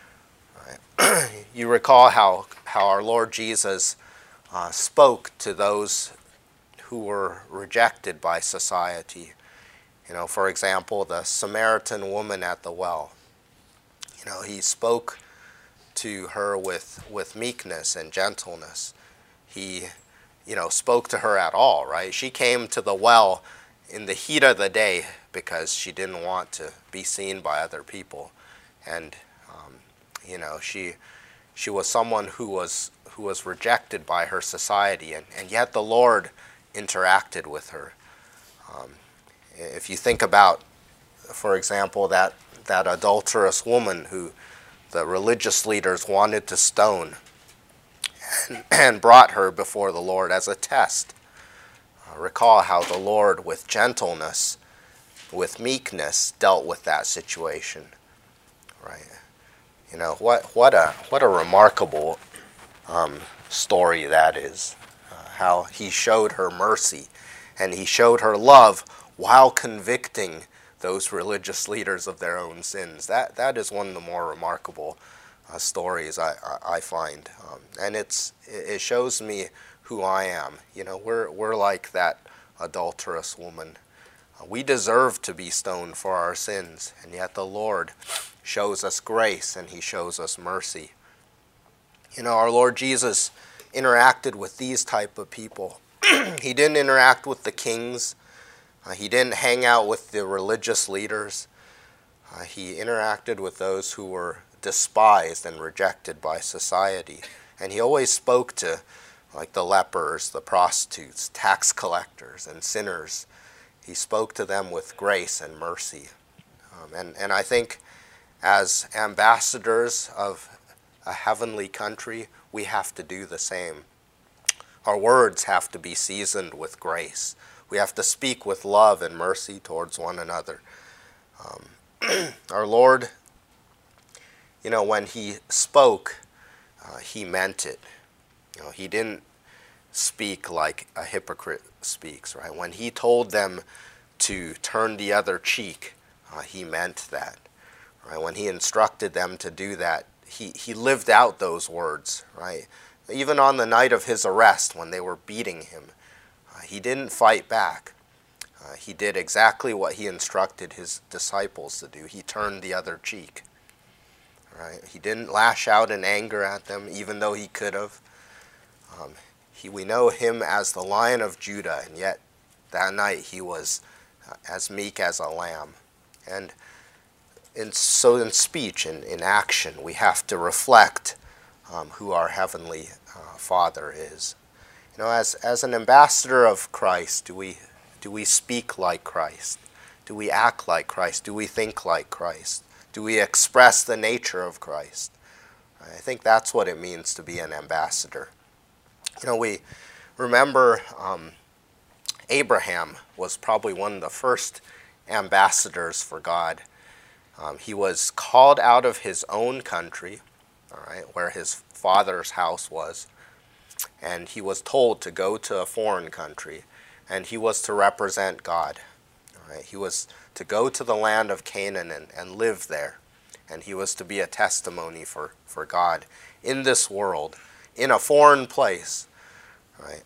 Right? You recall how, how our Lord Jesus uh, spoke to those who were rejected by society. You know, for example, the Samaritan woman at the well. You know, he spoke to her with, with meekness and gentleness. He, you know, spoke to her at all, right? She came to the well in the heat of the day because she didn't want to be seen by other people. And, um, you know, she, she was someone who was, who was rejected by her society, and, and yet the Lord interacted with her. Um, if you think about, for example, that, that adulterous woman who the religious leaders wanted to stone and, and brought her before the Lord as a test. Uh, recall how the Lord, with gentleness, with meekness, dealt with that situation. Right? You know, what, what, a, what a remarkable um, story that is. Uh, how he showed her mercy and he showed her love while convicting those religious leaders of their own sins. That, that is one of the more remarkable uh, stories I, I, I find. Um, and it's, it shows me who I am. You know, we're, we're like that adulterous woman. Uh, we deserve to be stoned for our sins, and yet the Lord shows us grace and he shows us mercy. You know, our Lord Jesus interacted with these type of people. He didn't interact with the kings. Uh, he didn't hang out with the religious leaders. Uh, he interacted with those who were despised and rejected by society. And he always spoke to like the lepers, the prostitutes, tax collectors, and sinners. He spoke to them with grace and mercy. Um, and, and I think as ambassadors of a heavenly country, we have to do the same. Our words have to be seasoned with grace. We have to speak with love and mercy towards one another. Um, our Lord, you know, when he spoke, uh, he meant it. You know, he didn't speak like a hypocrite speaks, right? When he told them to turn the other cheek, uh, he meant that. Right? When he instructed them to do that, he, he lived out those words, right? Even on the night of his arrest, when they were beating him, uh, he didn't fight back. Uh, he did exactly what he instructed his disciples to do. He turned the other cheek. Right? He didn't lash out in anger at them, even though he could have. Um, he, we know him as the Lion of Judah, and yet that night he was uh, as meek as a lamb. And in, so in speech and in action, we have to reflect um, who our Heavenly uh, Father is. You know, as, as an ambassador of Christ, do we, do we speak like Christ? Do we act like Christ? Do we think like Christ? Do we express the nature of Christ? I think that's what it means to be an ambassador. You know, we remember um, Abraham was probably one of the first ambassadors for God. Um, he was called out of his own country, all right, where his father's house was, and he was told to go to a foreign country, and he was to represent God. All right? He was to go to the land of Canaan and, and live there, and he was to be a testimony for, for God in this world, in a foreign place. Right?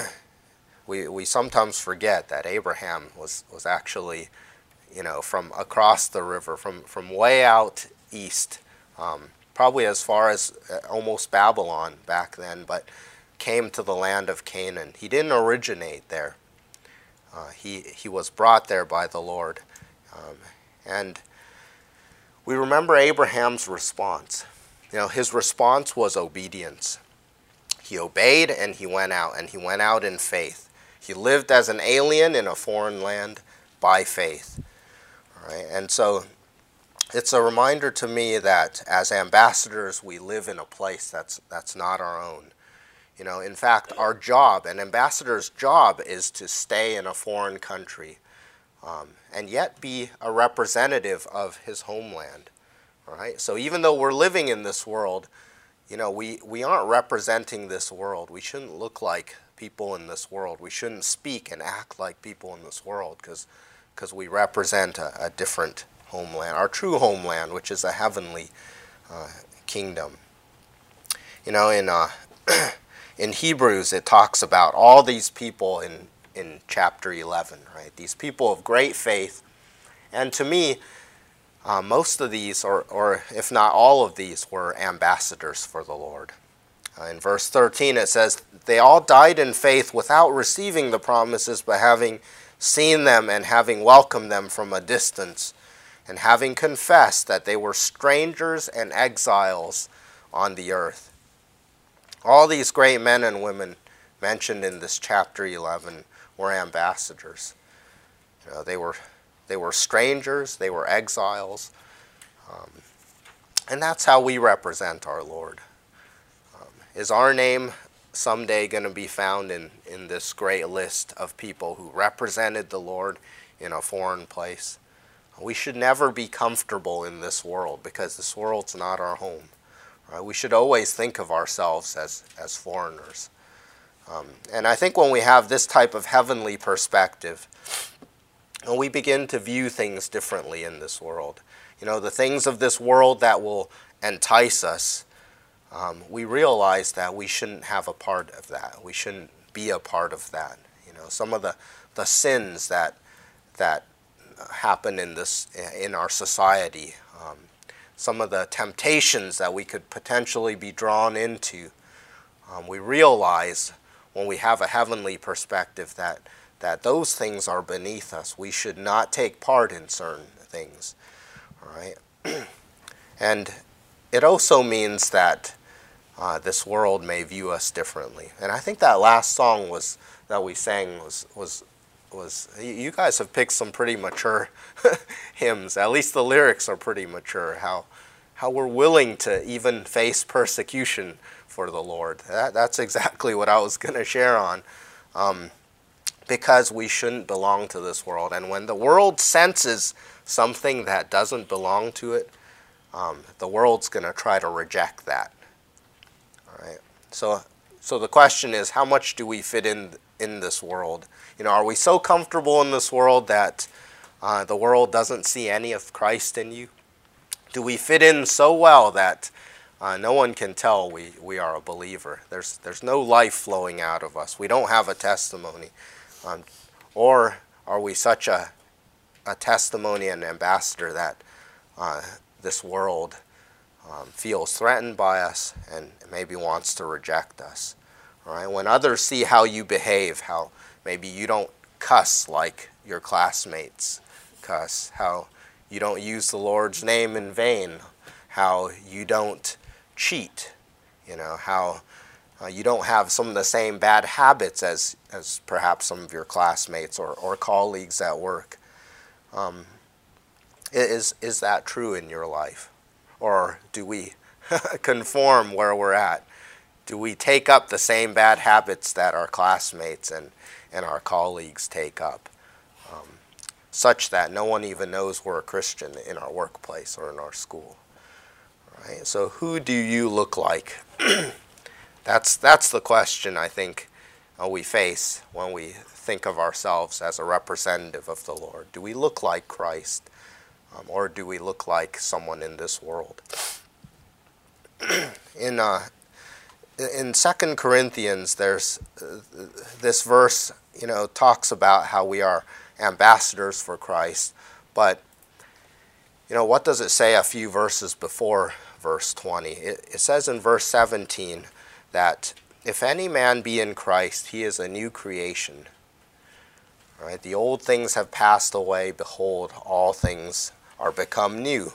we we sometimes forget that Abraham was, was actually, you know, from across the river, from, from way out east, um, probably as far as uh, almost Babylon back then, but came to the land of Canaan. He didn't originate there. Uh, he, he was brought there by the Lord. Um, and we remember Abraham's response. You know, his response was obedience. He obeyed and he went out, and he went out in faith. He lived as an alien in a foreign land by faith. All right? And so it's a reminder to me that as ambassadors, we live in a place that's, that's not our own. You know, in fact, our job, an ambassador's job, is to stay in a foreign country um, and yet be a representative of his homeland. All right? So even though we're living in this world, you know, we, we aren't representing this world. We shouldn't look like people in this world. We shouldn't speak and act like people in this world because because we represent a, a different homeland, our true homeland, which is a heavenly uh, kingdom. You know, in uh, in Hebrews, it talks about all these people in, in chapter eleven, right? These people of great faith. And to me, uh, most of these, or, or if not all of these, were ambassadors for the Lord. Uh, in verse thirteen, it says, they all died in faith without receiving the promises, but having seen them and having welcomed them from a distance, and having confessed that they were strangers and exiles on the earth. All these great men and women mentioned in this chapter eleven were ambassadors. You know, they were they were strangers, they were exiles, um, and that's how we represent our Lord. Um, is our name someday going to be found in, in this great list of people who represented the Lord in a foreign place? We should never be comfortable in this world because this world's not our home. Right? We should always think of ourselves as, as foreigners. Um, and I think when we have this type of heavenly perspective, we begin to view things differently in this world. You know, the things of this world that will entice us, um, we realize that we shouldn't have a part of that. We shouldn't be a part of that. You know, some of the, the sins that that happen in this in our society, um, some of the temptations that we could potentially be drawn into, um, we realize when we have a heavenly perspective that that those things are beneath us. We should not take part in certain things. All right, and it also means that uh, this world may view us differently. And I think that last song was that we sang was was was you guys have picked some pretty mature hymns. At least the lyrics are pretty mature. How how we're willing to even face persecution for the Lord. That that's exactly what I was going to share on. Um, because we shouldn't belong to this world. And when the world senses something that doesn't belong to it, um, the world's going to try to reject that. All right. So, so the question is, how much do we fit in in this world? You know, are we so comfortable in this world that uh, the world doesn't see any of Christ in you? Do we fit in so well that uh, no one can tell we, we are a believer? There's there's no life flowing out of us. We don't have a testimony. Um, or are we such a, a testimony and ambassador that uh, this world um, feels threatened by us and maybe wants to reject us? All right? When others see how you behave, how maybe you don't cuss like your classmates cuss, how you don't use the Lord's name in vain, how you don't cheat, you know, how Uh, you don't have some of the same bad habits as, as perhaps some of your classmates or, or colleagues at work. Um, is, is that true in your life? Or do we conform where we're at? Do we take up the same bad habits that our classmates and, and our colleagues take up, um, such that no one even knows we're a Christian in our workplace or in our school? All right? So who do you look like? That's that's the question I think uh, we face when we think of ourselves as a representative of the Lord. Do we look like Christ, um, or do we look like someone in this world? in uh, in Second Corinthians, there's uh, this verse, you know, talks about how we are ambassadors for Christ, but you know, what does it say a few verses before verse twenty? It, it says in verse seventeen. That if any man be in Christ, he is a new creation. All right? The old things have passed away. Behold, all things are become new.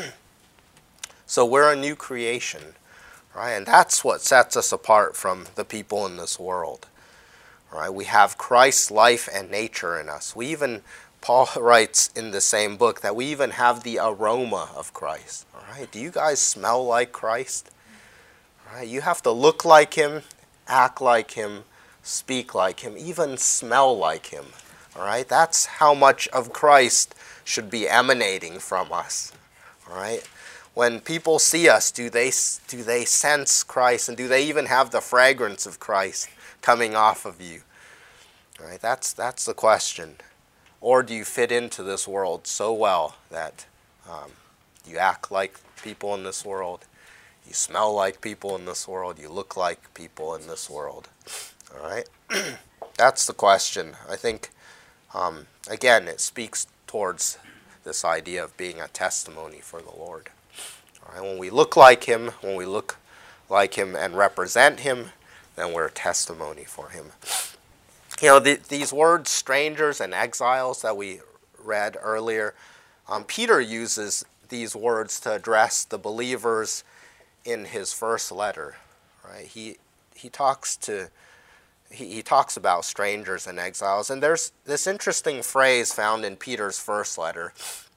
So we're a new creation. Right? And that's what sets us apart from the people in this world. Right? We have Christ's life and nature in us. We even, Paul writes in the same book, that we even have the aroma of Christ. All right? Do you guys smell like Christ? Right, you have to look like him, act like him, speak like him, even smell like him. All right, that's how much of Christ should be emanating from us. All right, when people see us, do they do they sense Christ, and do they even have the fragrance of Christ coming off of you? All right, that's that's the question. Or do you fit into this world so well that um, you act like people in this world? You smell like people in this world. You look like people in this world. All right? That's the question. I think, um, again, it speaks towards this idea of being a testimony for the Lord. All right? When we look like him, when we look like him and represent him, then we're a testimony for him. You know, the, these words, strangers and exiles, that we read earlier, um, Peter uses these words to address the believers in his first letter, right? He he talks to he, he talks about strangers and exiles, and there's this interesting phrase found in Peter's first letter.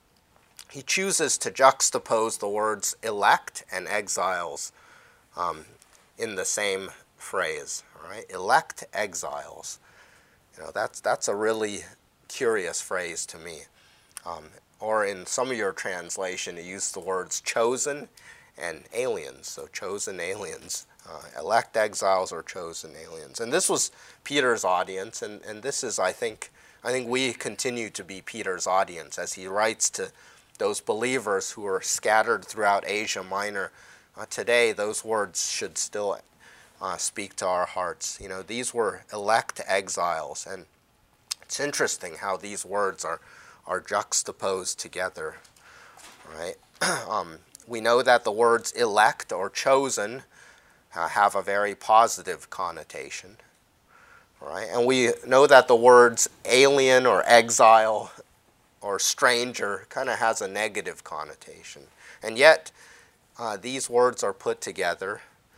He chooses to juxtapose the words elect and exiles um, in the same phrase, right? Elect exiles. You know, that's that's a really curious phrase to me. Um, or in some of your translation, you use the words chosen and aliens, so chosen aliens, uh, elect exiles or chosen aliens. And this was Peter's audience, and, and this is, I think, I think we continue to be Peter's audience as he writes to those believers who are scattered throughout Asia Minor. Uh, today, those words should still uh, speak to our hearts. You know, these were elect exiles, and it's interesting how these words are, are juxtaposed together, right? um, We know that the words elect or chosen uh, have a very positive connotation, right? And we know that the words alien or exile or stranger kind of has a negative connotation. And yet, uh, these words are put together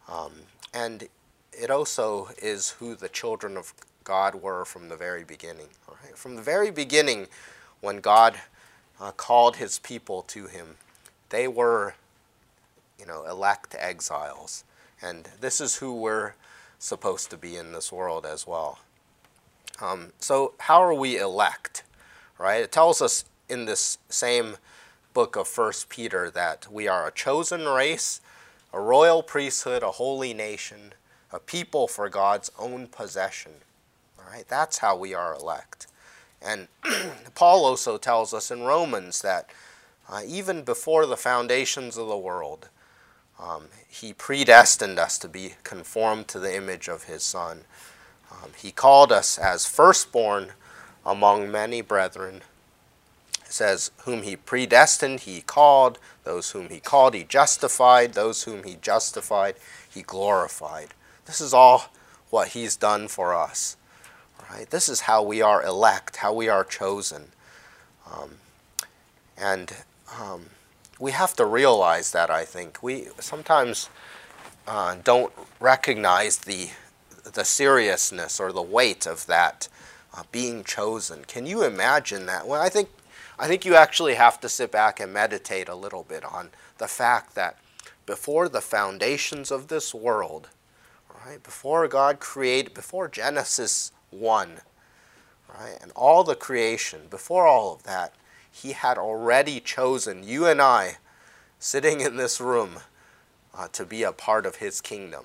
Um, and it also is who the children of God were from the very beginning. All right? From the very beginning, when God uh, called his people to him, they were, you know, elect exiles. And this is who we're supposed to be in this world as well. Um, so how are we elect? Right? It tells us in this same book of First Peter that we are a chosen race, a royal priesthood, a holy nation, a people for God's own possession. All right? That's how we are elect. And Paul also tells us in Romans that uh, even before the foundations of the world, um, he predestined us to be conformed to the image of his Son. Um, he called us as firstborn among many brethren. It says, whom he predestined, he called. Those whom he called, he justified. Those whom he justified, he glorified. This is all what he's done for us. Right? This is how we are elect, how we are chosen. Um, and um, we have to realize that, I think. We sometimes uh, don't recognize the, the seriousness or the weight of that uh, being chosen. Can you imagine that? Well, I think, I think you actually have to sit back and meditate a little bit on the fact that before the foundations of this world, right, before God created, before Genesis one, right, and all the creation, before all of that, he had already chosen you and I, sitting in this room, uh, to be a part of his kingdom.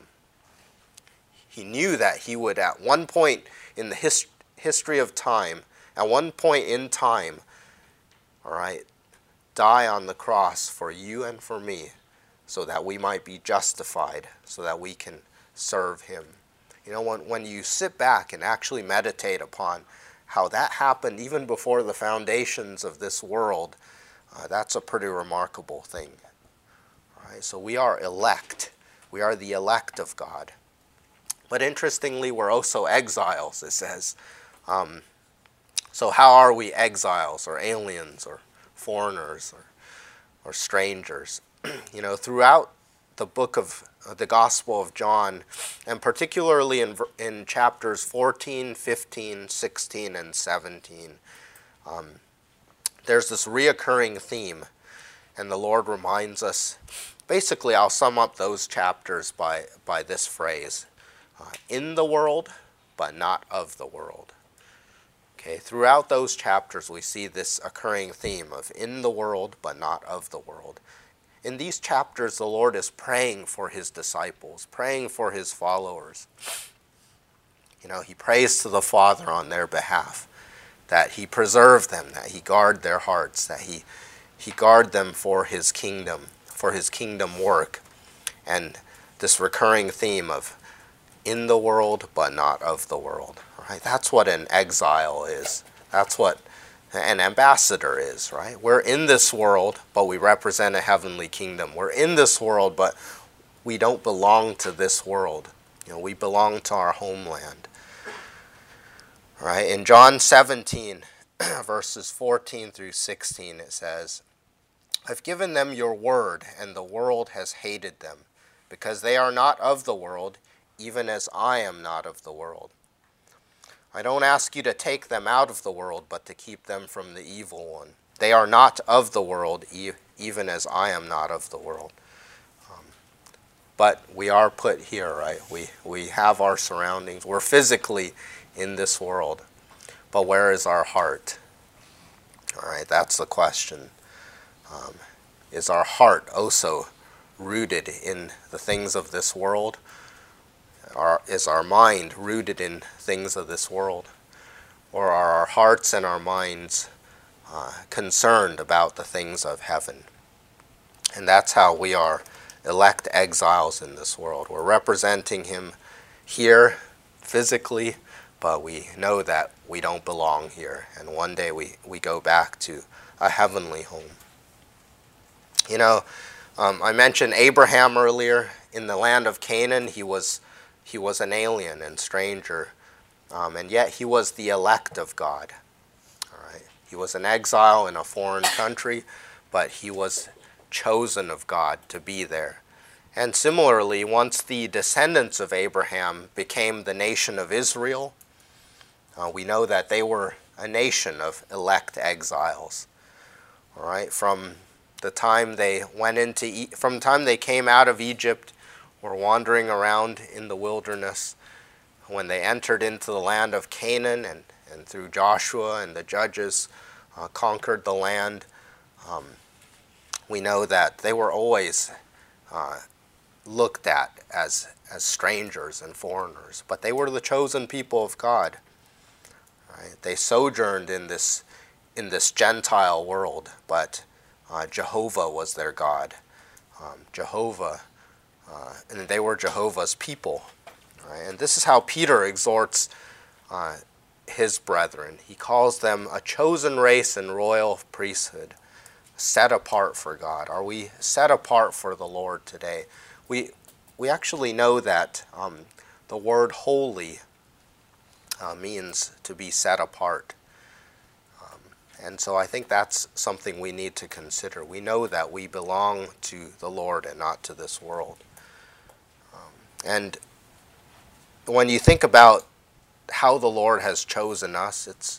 He knew that he would, at one point in the his, history of time, at one point in time, all right, die on the cross for you and for me, so that we might be justified, so that we can serve him. You know, when, when you sit back and actually meditate upon how that happened even before the foundations of this world, uh, that's a pretty remarkable thing. All right, so we are elect. We are the elect of God. But interestingly, we're also exiles, it says. Um, so how are we exiles or aliens or foreigners or, or strangers? You know, throughout the book of uh, the Gospel of John, and particularly in, in chapters fourteen, fifteen, sixteen, and seventeen, um, there's this reoccurring theme, and the Lord reminds us. Basically, I'll sum up those chapters by, by this phrase. Uh, in the world, but not of the world. Okay, throughout those chapters, we see this occurring theme of in the world, but not of the world. In these chapters, the Lord is praying for his disciples, praying for his followers. You know, he prays to the Father on their behalf, that he preserve them, that he guard their hearts, that he, he guard them for his kingdom, for his kingdom work. And this recurring theme of in the world, but not of the world. Right? That's what an exile is. That's what an ambassador is, right? We're in this world, but we represent a heavenly kingdom. We're in this world, but we don't belong to this world. You know, we belong to our homeland. Right? In John seventeen, verses fourteen through sixteen, it says, I've given them your word, and the world has hated them, because they are not of the world, even as I am not of the world. I don't ask you to take them out of the world, but to keep them from the evil one. They are not of the world, e- even as I am not of the world. Um, but we are put here, right? We, we have our surroundings. We're physically in this world. But where is our heart? All right, that's the question. Um, is our heart also rooted in the things of this world? Our, is our mind rooted in things of this world? Or are our hearts and our minds uh, concerned about the things of heaven? And that's how we are elect exiles in this world. We're representing him here physically, but we know that we don't belong here. And one day we, we go back to a heavenly home. You know, um, I mentioned Abraham earlier. In the land of Canaan, he was He was an alien and stranger, um, and yet he was the elect of God. All right? He was an exile in a foreign country, but he was chosen of God to be there. And similarly, once the descendants of Abraham became the nation of Israel, uh, we know that they were a nation of elect exiles. All right, from the time they went into, e- from the time they came out of Egypt, were wandering around in the wilderness, when they entered into the land of Canaan, and, and through Joshua and the judges uh, conquered the land, um, we know that they were always uh, looked at as as strangers and foreigners, but they were the chosen people of God. Right? They sojourned in this in this Gentile world, but uh, Jehovah was their God. Um, Jehovah, uh, and they were Jehovah's people. Right? And this is how Peter exhorts uh, his brethren. He calls them a chosen race and royal priesthood, set apart for God. Are we set apart for the Lord today? We we actually know that um, the word holy uh, means to be set apart. Um, and so I think that's something we need to consider. We know that we belong to the Lord and not to this world. Um, and when you think about how the Lord has chosen us, it's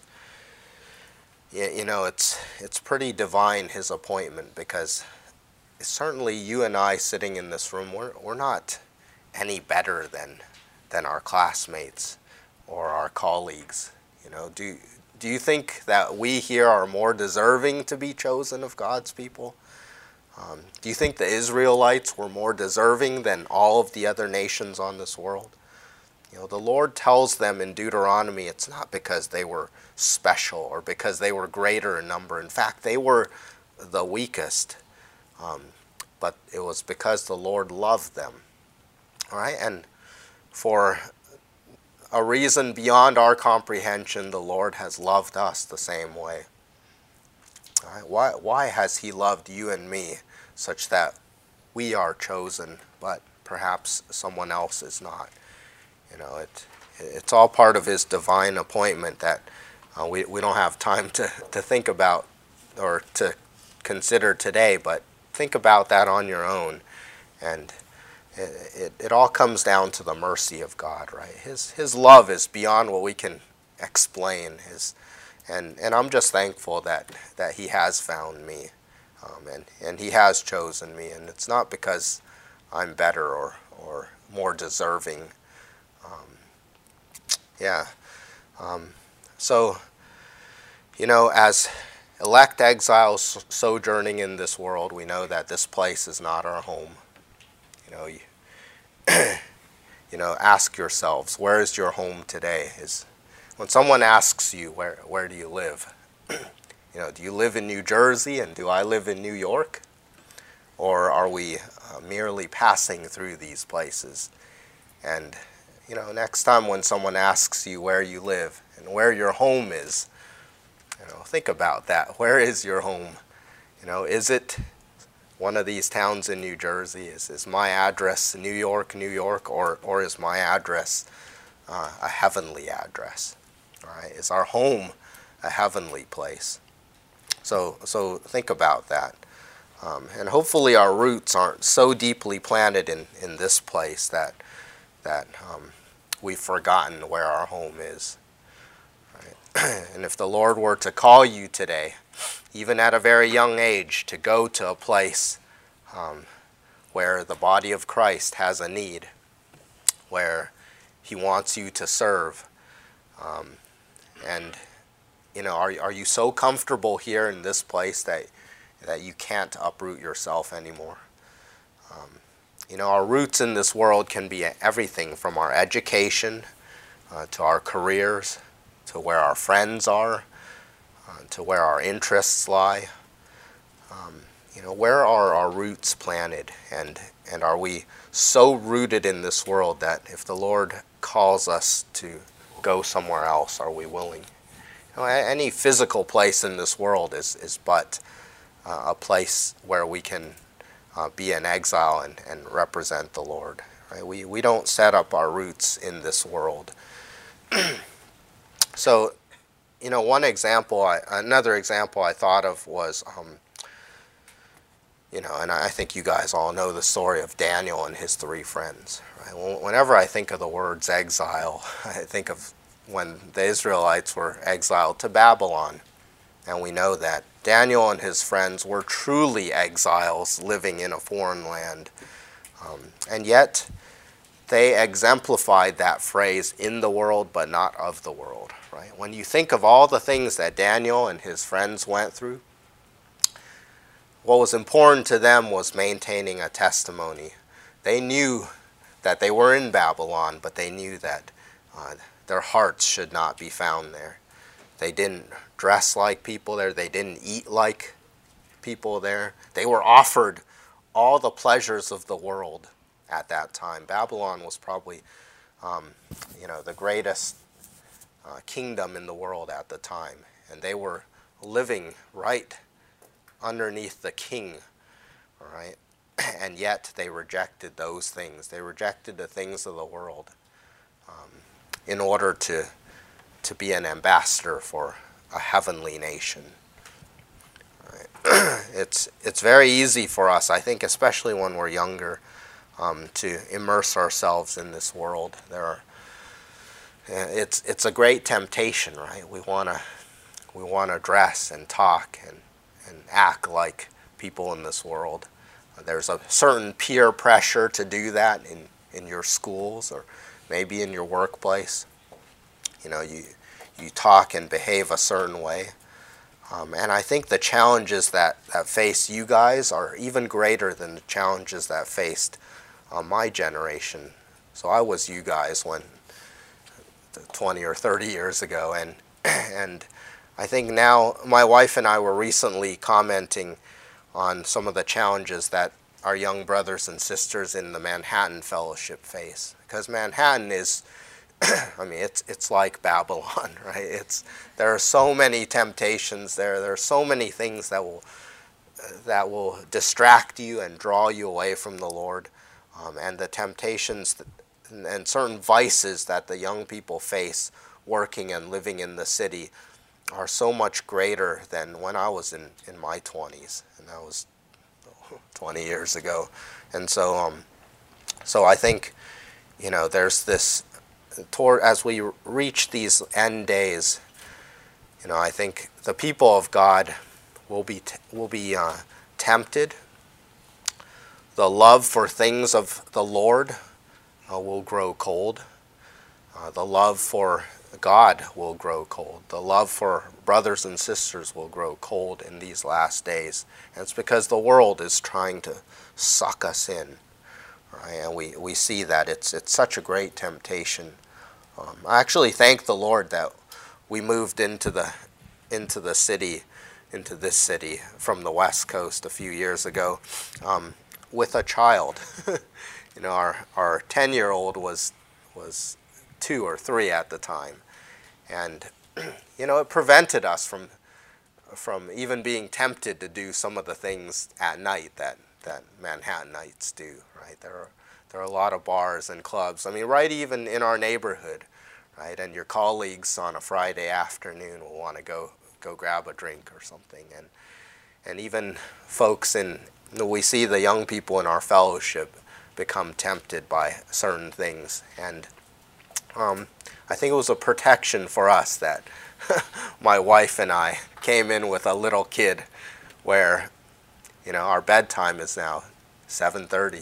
you know it's it's pretty divine, his appointment, because certainly you and I sitting in this room, we're, we're not any better than than our classmates or our colleagues. You know, do do you think that we here are more deserving to be chosen of God's people? Um, do you think the Israelites were more deserving than all of the other nations on this world? You know, the Lord tells them in Deuteronomy it's not because they were special or because they were greater in number. In fact, they were the weakest. Um, but it was because the Lord loved them. All right, and for a reason beyond our comprehension, the Lord has loved us the same way. All right, why, why has he loved you and me such that we are chosen, but perhaps someone else is not? You know, it, it's all part of his divine appointment that uh, we, we don't have time to, to think about or to consider today, but think about that on your own. And it, it, it all comes down to the mercy of God, right? His his love is beyond what we can explain. His, and, and I'm just thankful that, that he has found me, um, and, and he has chosen me. And it's not because I'm better or, or more deserving. Um, yeah. Um, so, you know, as elect exiles sojourning in this world, we know that this place is not our home. You know, you, you know, ask yourselves, where is your home today? Is when someone asks you, where where do you live? You know, do you live in New Jersey and do I live in New York? Or are we uh, merely passing through these places? And, you know, next time when someone asks you where you live and where your home is, you know, think about that. Where is your home? You know, is it one of these towns in New Jersey? Is, is my address New York, New York, or, or is my address uh, a heavenly address? All right? Is our home a heavenly place? So, so think about that. Um, and hopefully our roots aren't so deeply planted in, in this place that, that um, we've forgotten where our home is. Right? And if the Lord were to call you today, even at a very young age, to go to a place um, where the body of Christ has a need, where he wants you to serve, um, and you know, are, are you so comfortable here in this place that that you can't uproot yourself anymore? Um, you know, our roots in this world can be everything from our education uh, to our careers, to where our friends are, uh, to where our interests lie. Um, you know, where are our roots planted? And, and are we so rooted in this world that if the Lord calls us to go somewhere else, are we willing? You know, any physical place in this world is, is but uh, a place where we can uh, be an exile and, and represent the Lord. Right? We, we don't set up our roots in this world. So, you know, one example, I, another example I thought of was, um, you know, and I think you guys all know the story of Daniel and his three friends. Right? Whenever I think of the words exile, I think of when the Israelites were exiled to Babylon. And we know that Daniel and his friends were truly exiles living in a foreign land. Um, and yet, they exemplified that phrase, in the world but not of the world. Right? When you think of all the things that Daniel and his friends went through, what was important to them was maintaining a testimony. They knew that they were in Babylon, but they knew that uh, their hearts should not be found there. They didn't dress like people there. They didn't eat like people there. They were offered all the pleasures of the world at that time. Babylon was probably, um, you know, the greatest uh, kingdom in the world at the time. And they were living right underneath the king, all right? And yet they rejected those things. They rejected the things of the world um, in order to, to be an ambassador for a heavenly nation. All right? it's, it's very easy for us, I think, especially when we're younger, um, to immerse ourselves in this world. There are, it's, it's a great temptation, right? We want to we want to dress and talk and and act like people in this world. There's a certain peer pressure to do that in, in your schools or maybe in your workplace. You know, you you talk and behave a certain way. Um, and I think the challenges that, that face you guys are even greater than the challenges that faced uh, my generation. So I was you guys when twenty or thirty years ago, and and I think now my wife and I were recently commenting on some of the challenges that our young brothers and sisters in the Manhattan Fellowship face. Because Manhattan is, I mean, it's it's like Babylon, right? It's there are so many temptations there. There are so many things that will that will distract you and draw you away from the Lord, um, and the temptations that, and, and certain vices that the young people face working and living in the city are so much greater than when I was in, in my twenties, and that was twenty years ago. And so, um, so I think, you know, there's this, toward, as we reach these end days, you know, I think the people of God will be t- will be uh, tempted. The love for things of the Lord uh, will grow cold. Uh, the love for God will grow cold. The love for brothers and sisters will grow cold in these last days. And it's because the world is trying to suck us in. Right? And we, we see that it's it's such a great temptation. Um, I actually thank the Lord that we moved into the into the city, into this city from the West Coast a few years ago um, with a child. You know, our our ten-year-old was was two or three at the time. And, you know, it prevented us from from even being tempted to do some of the things at night that, that Manhattanites do, right? There are, there are a lot of bars and clubs. I mean, right even in our neighborhood, right? And your colleagues on a Friday afternoon will want to go go grab a drink or something. And, and even folks in, we see the young people in our fellowship become tempted by certain things. And um, I think it was a protection for us that my wife and I came in with a little kid where, you know, our bedtime is now seven thirty.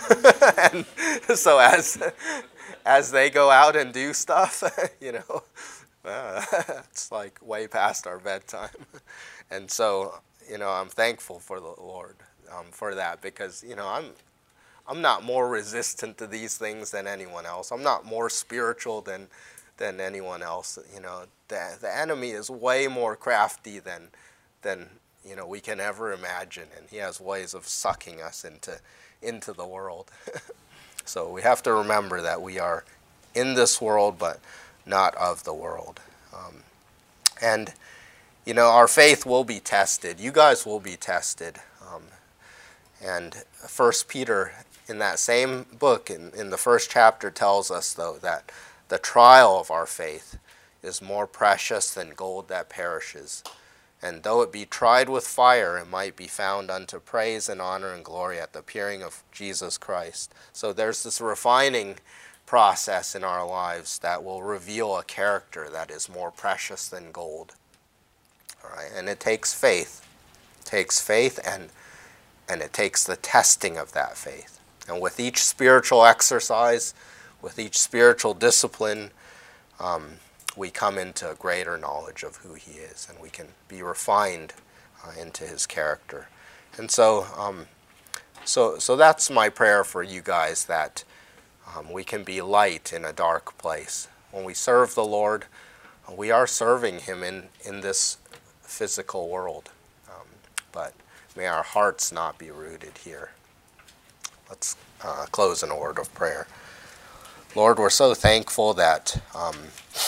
And so as as they go out and do stuff, you know, uh, it's like way past our bedtime. And so, you know, I'm thankful for the Lord um, for that, because, you know, I'm I'm not more resistant to these things than anyone else. I'm not more spiritual than than anyone else. You know, the the enemy is way more crafty than than you know we can ever imagine, and he has ways of sucking us into into the world. So we have to remember that we are in this world, but not of the world. Um, and you know, our faith will be tested. You guys will be tested. Um, and First Peter, in that same book, in, in the first chapter, tells us, though, that the trial of our faith is more precious than gold that perishes, And though it be tried with fire, it might be found unto praise and honor and glory at the appearing of Jesus Christ. So there's this refining process in our lives that will reveal a character that is more precious than gold. All right? And it takes faith. It takes faith and and it takes the testing of that faith. And with each spiritual exercise, with each spiritual discipline, um, we come into a greater knowledge of who he is, and we can be refined uh, into his character. And so, um, so, so that's my prayer for you guys, that um, we can be light in a dark place. When we serve the Lord, uh, we are serving him in, in this physical world, um, but may our hearts not be rooted here. Let's uh, close in a word of prayer. Lord, we're so thankful that um,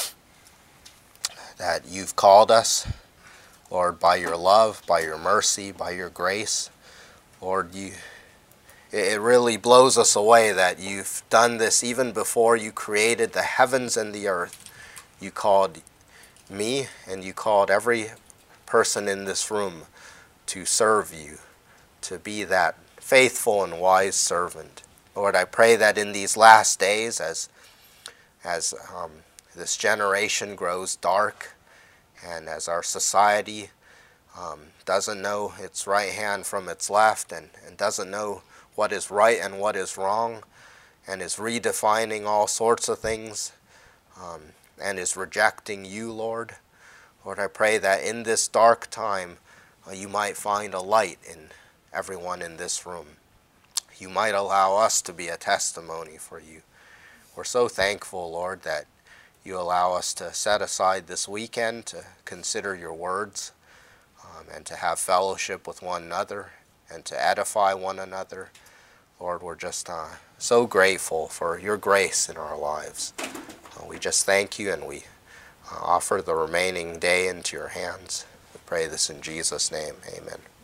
that you've called us, Lord, by your love, by your mercy, by your grace. Lord, you, it really blows us away that you've done this even before you created the heavens and the earth. You called me and you called every person in this room to serve you, to be that faithful and wise servant. Lord, I pray that in these last days, as as um, this generation grows dark, and as our society um, doesn't know its right hand from its left, and, and doesn't know what is right and what is wrong, and is redefining all sorts of things, um, and is rejecting you, Lord. Lord, I pray that in this dark time, uh, you might find a light in everyone in this room. You might allow us to be a testimony for you. We're so thankful, Lord, that you allow us to set aside this weekend to consider your words, um, and to have fellowship with one another and to edify one another. Lord, we're just uh, so grateful for your grace in our lives. Uh, we just thank you, and we uh, offer the remaining day into your hands. We pray this in Jesus' name. Amen.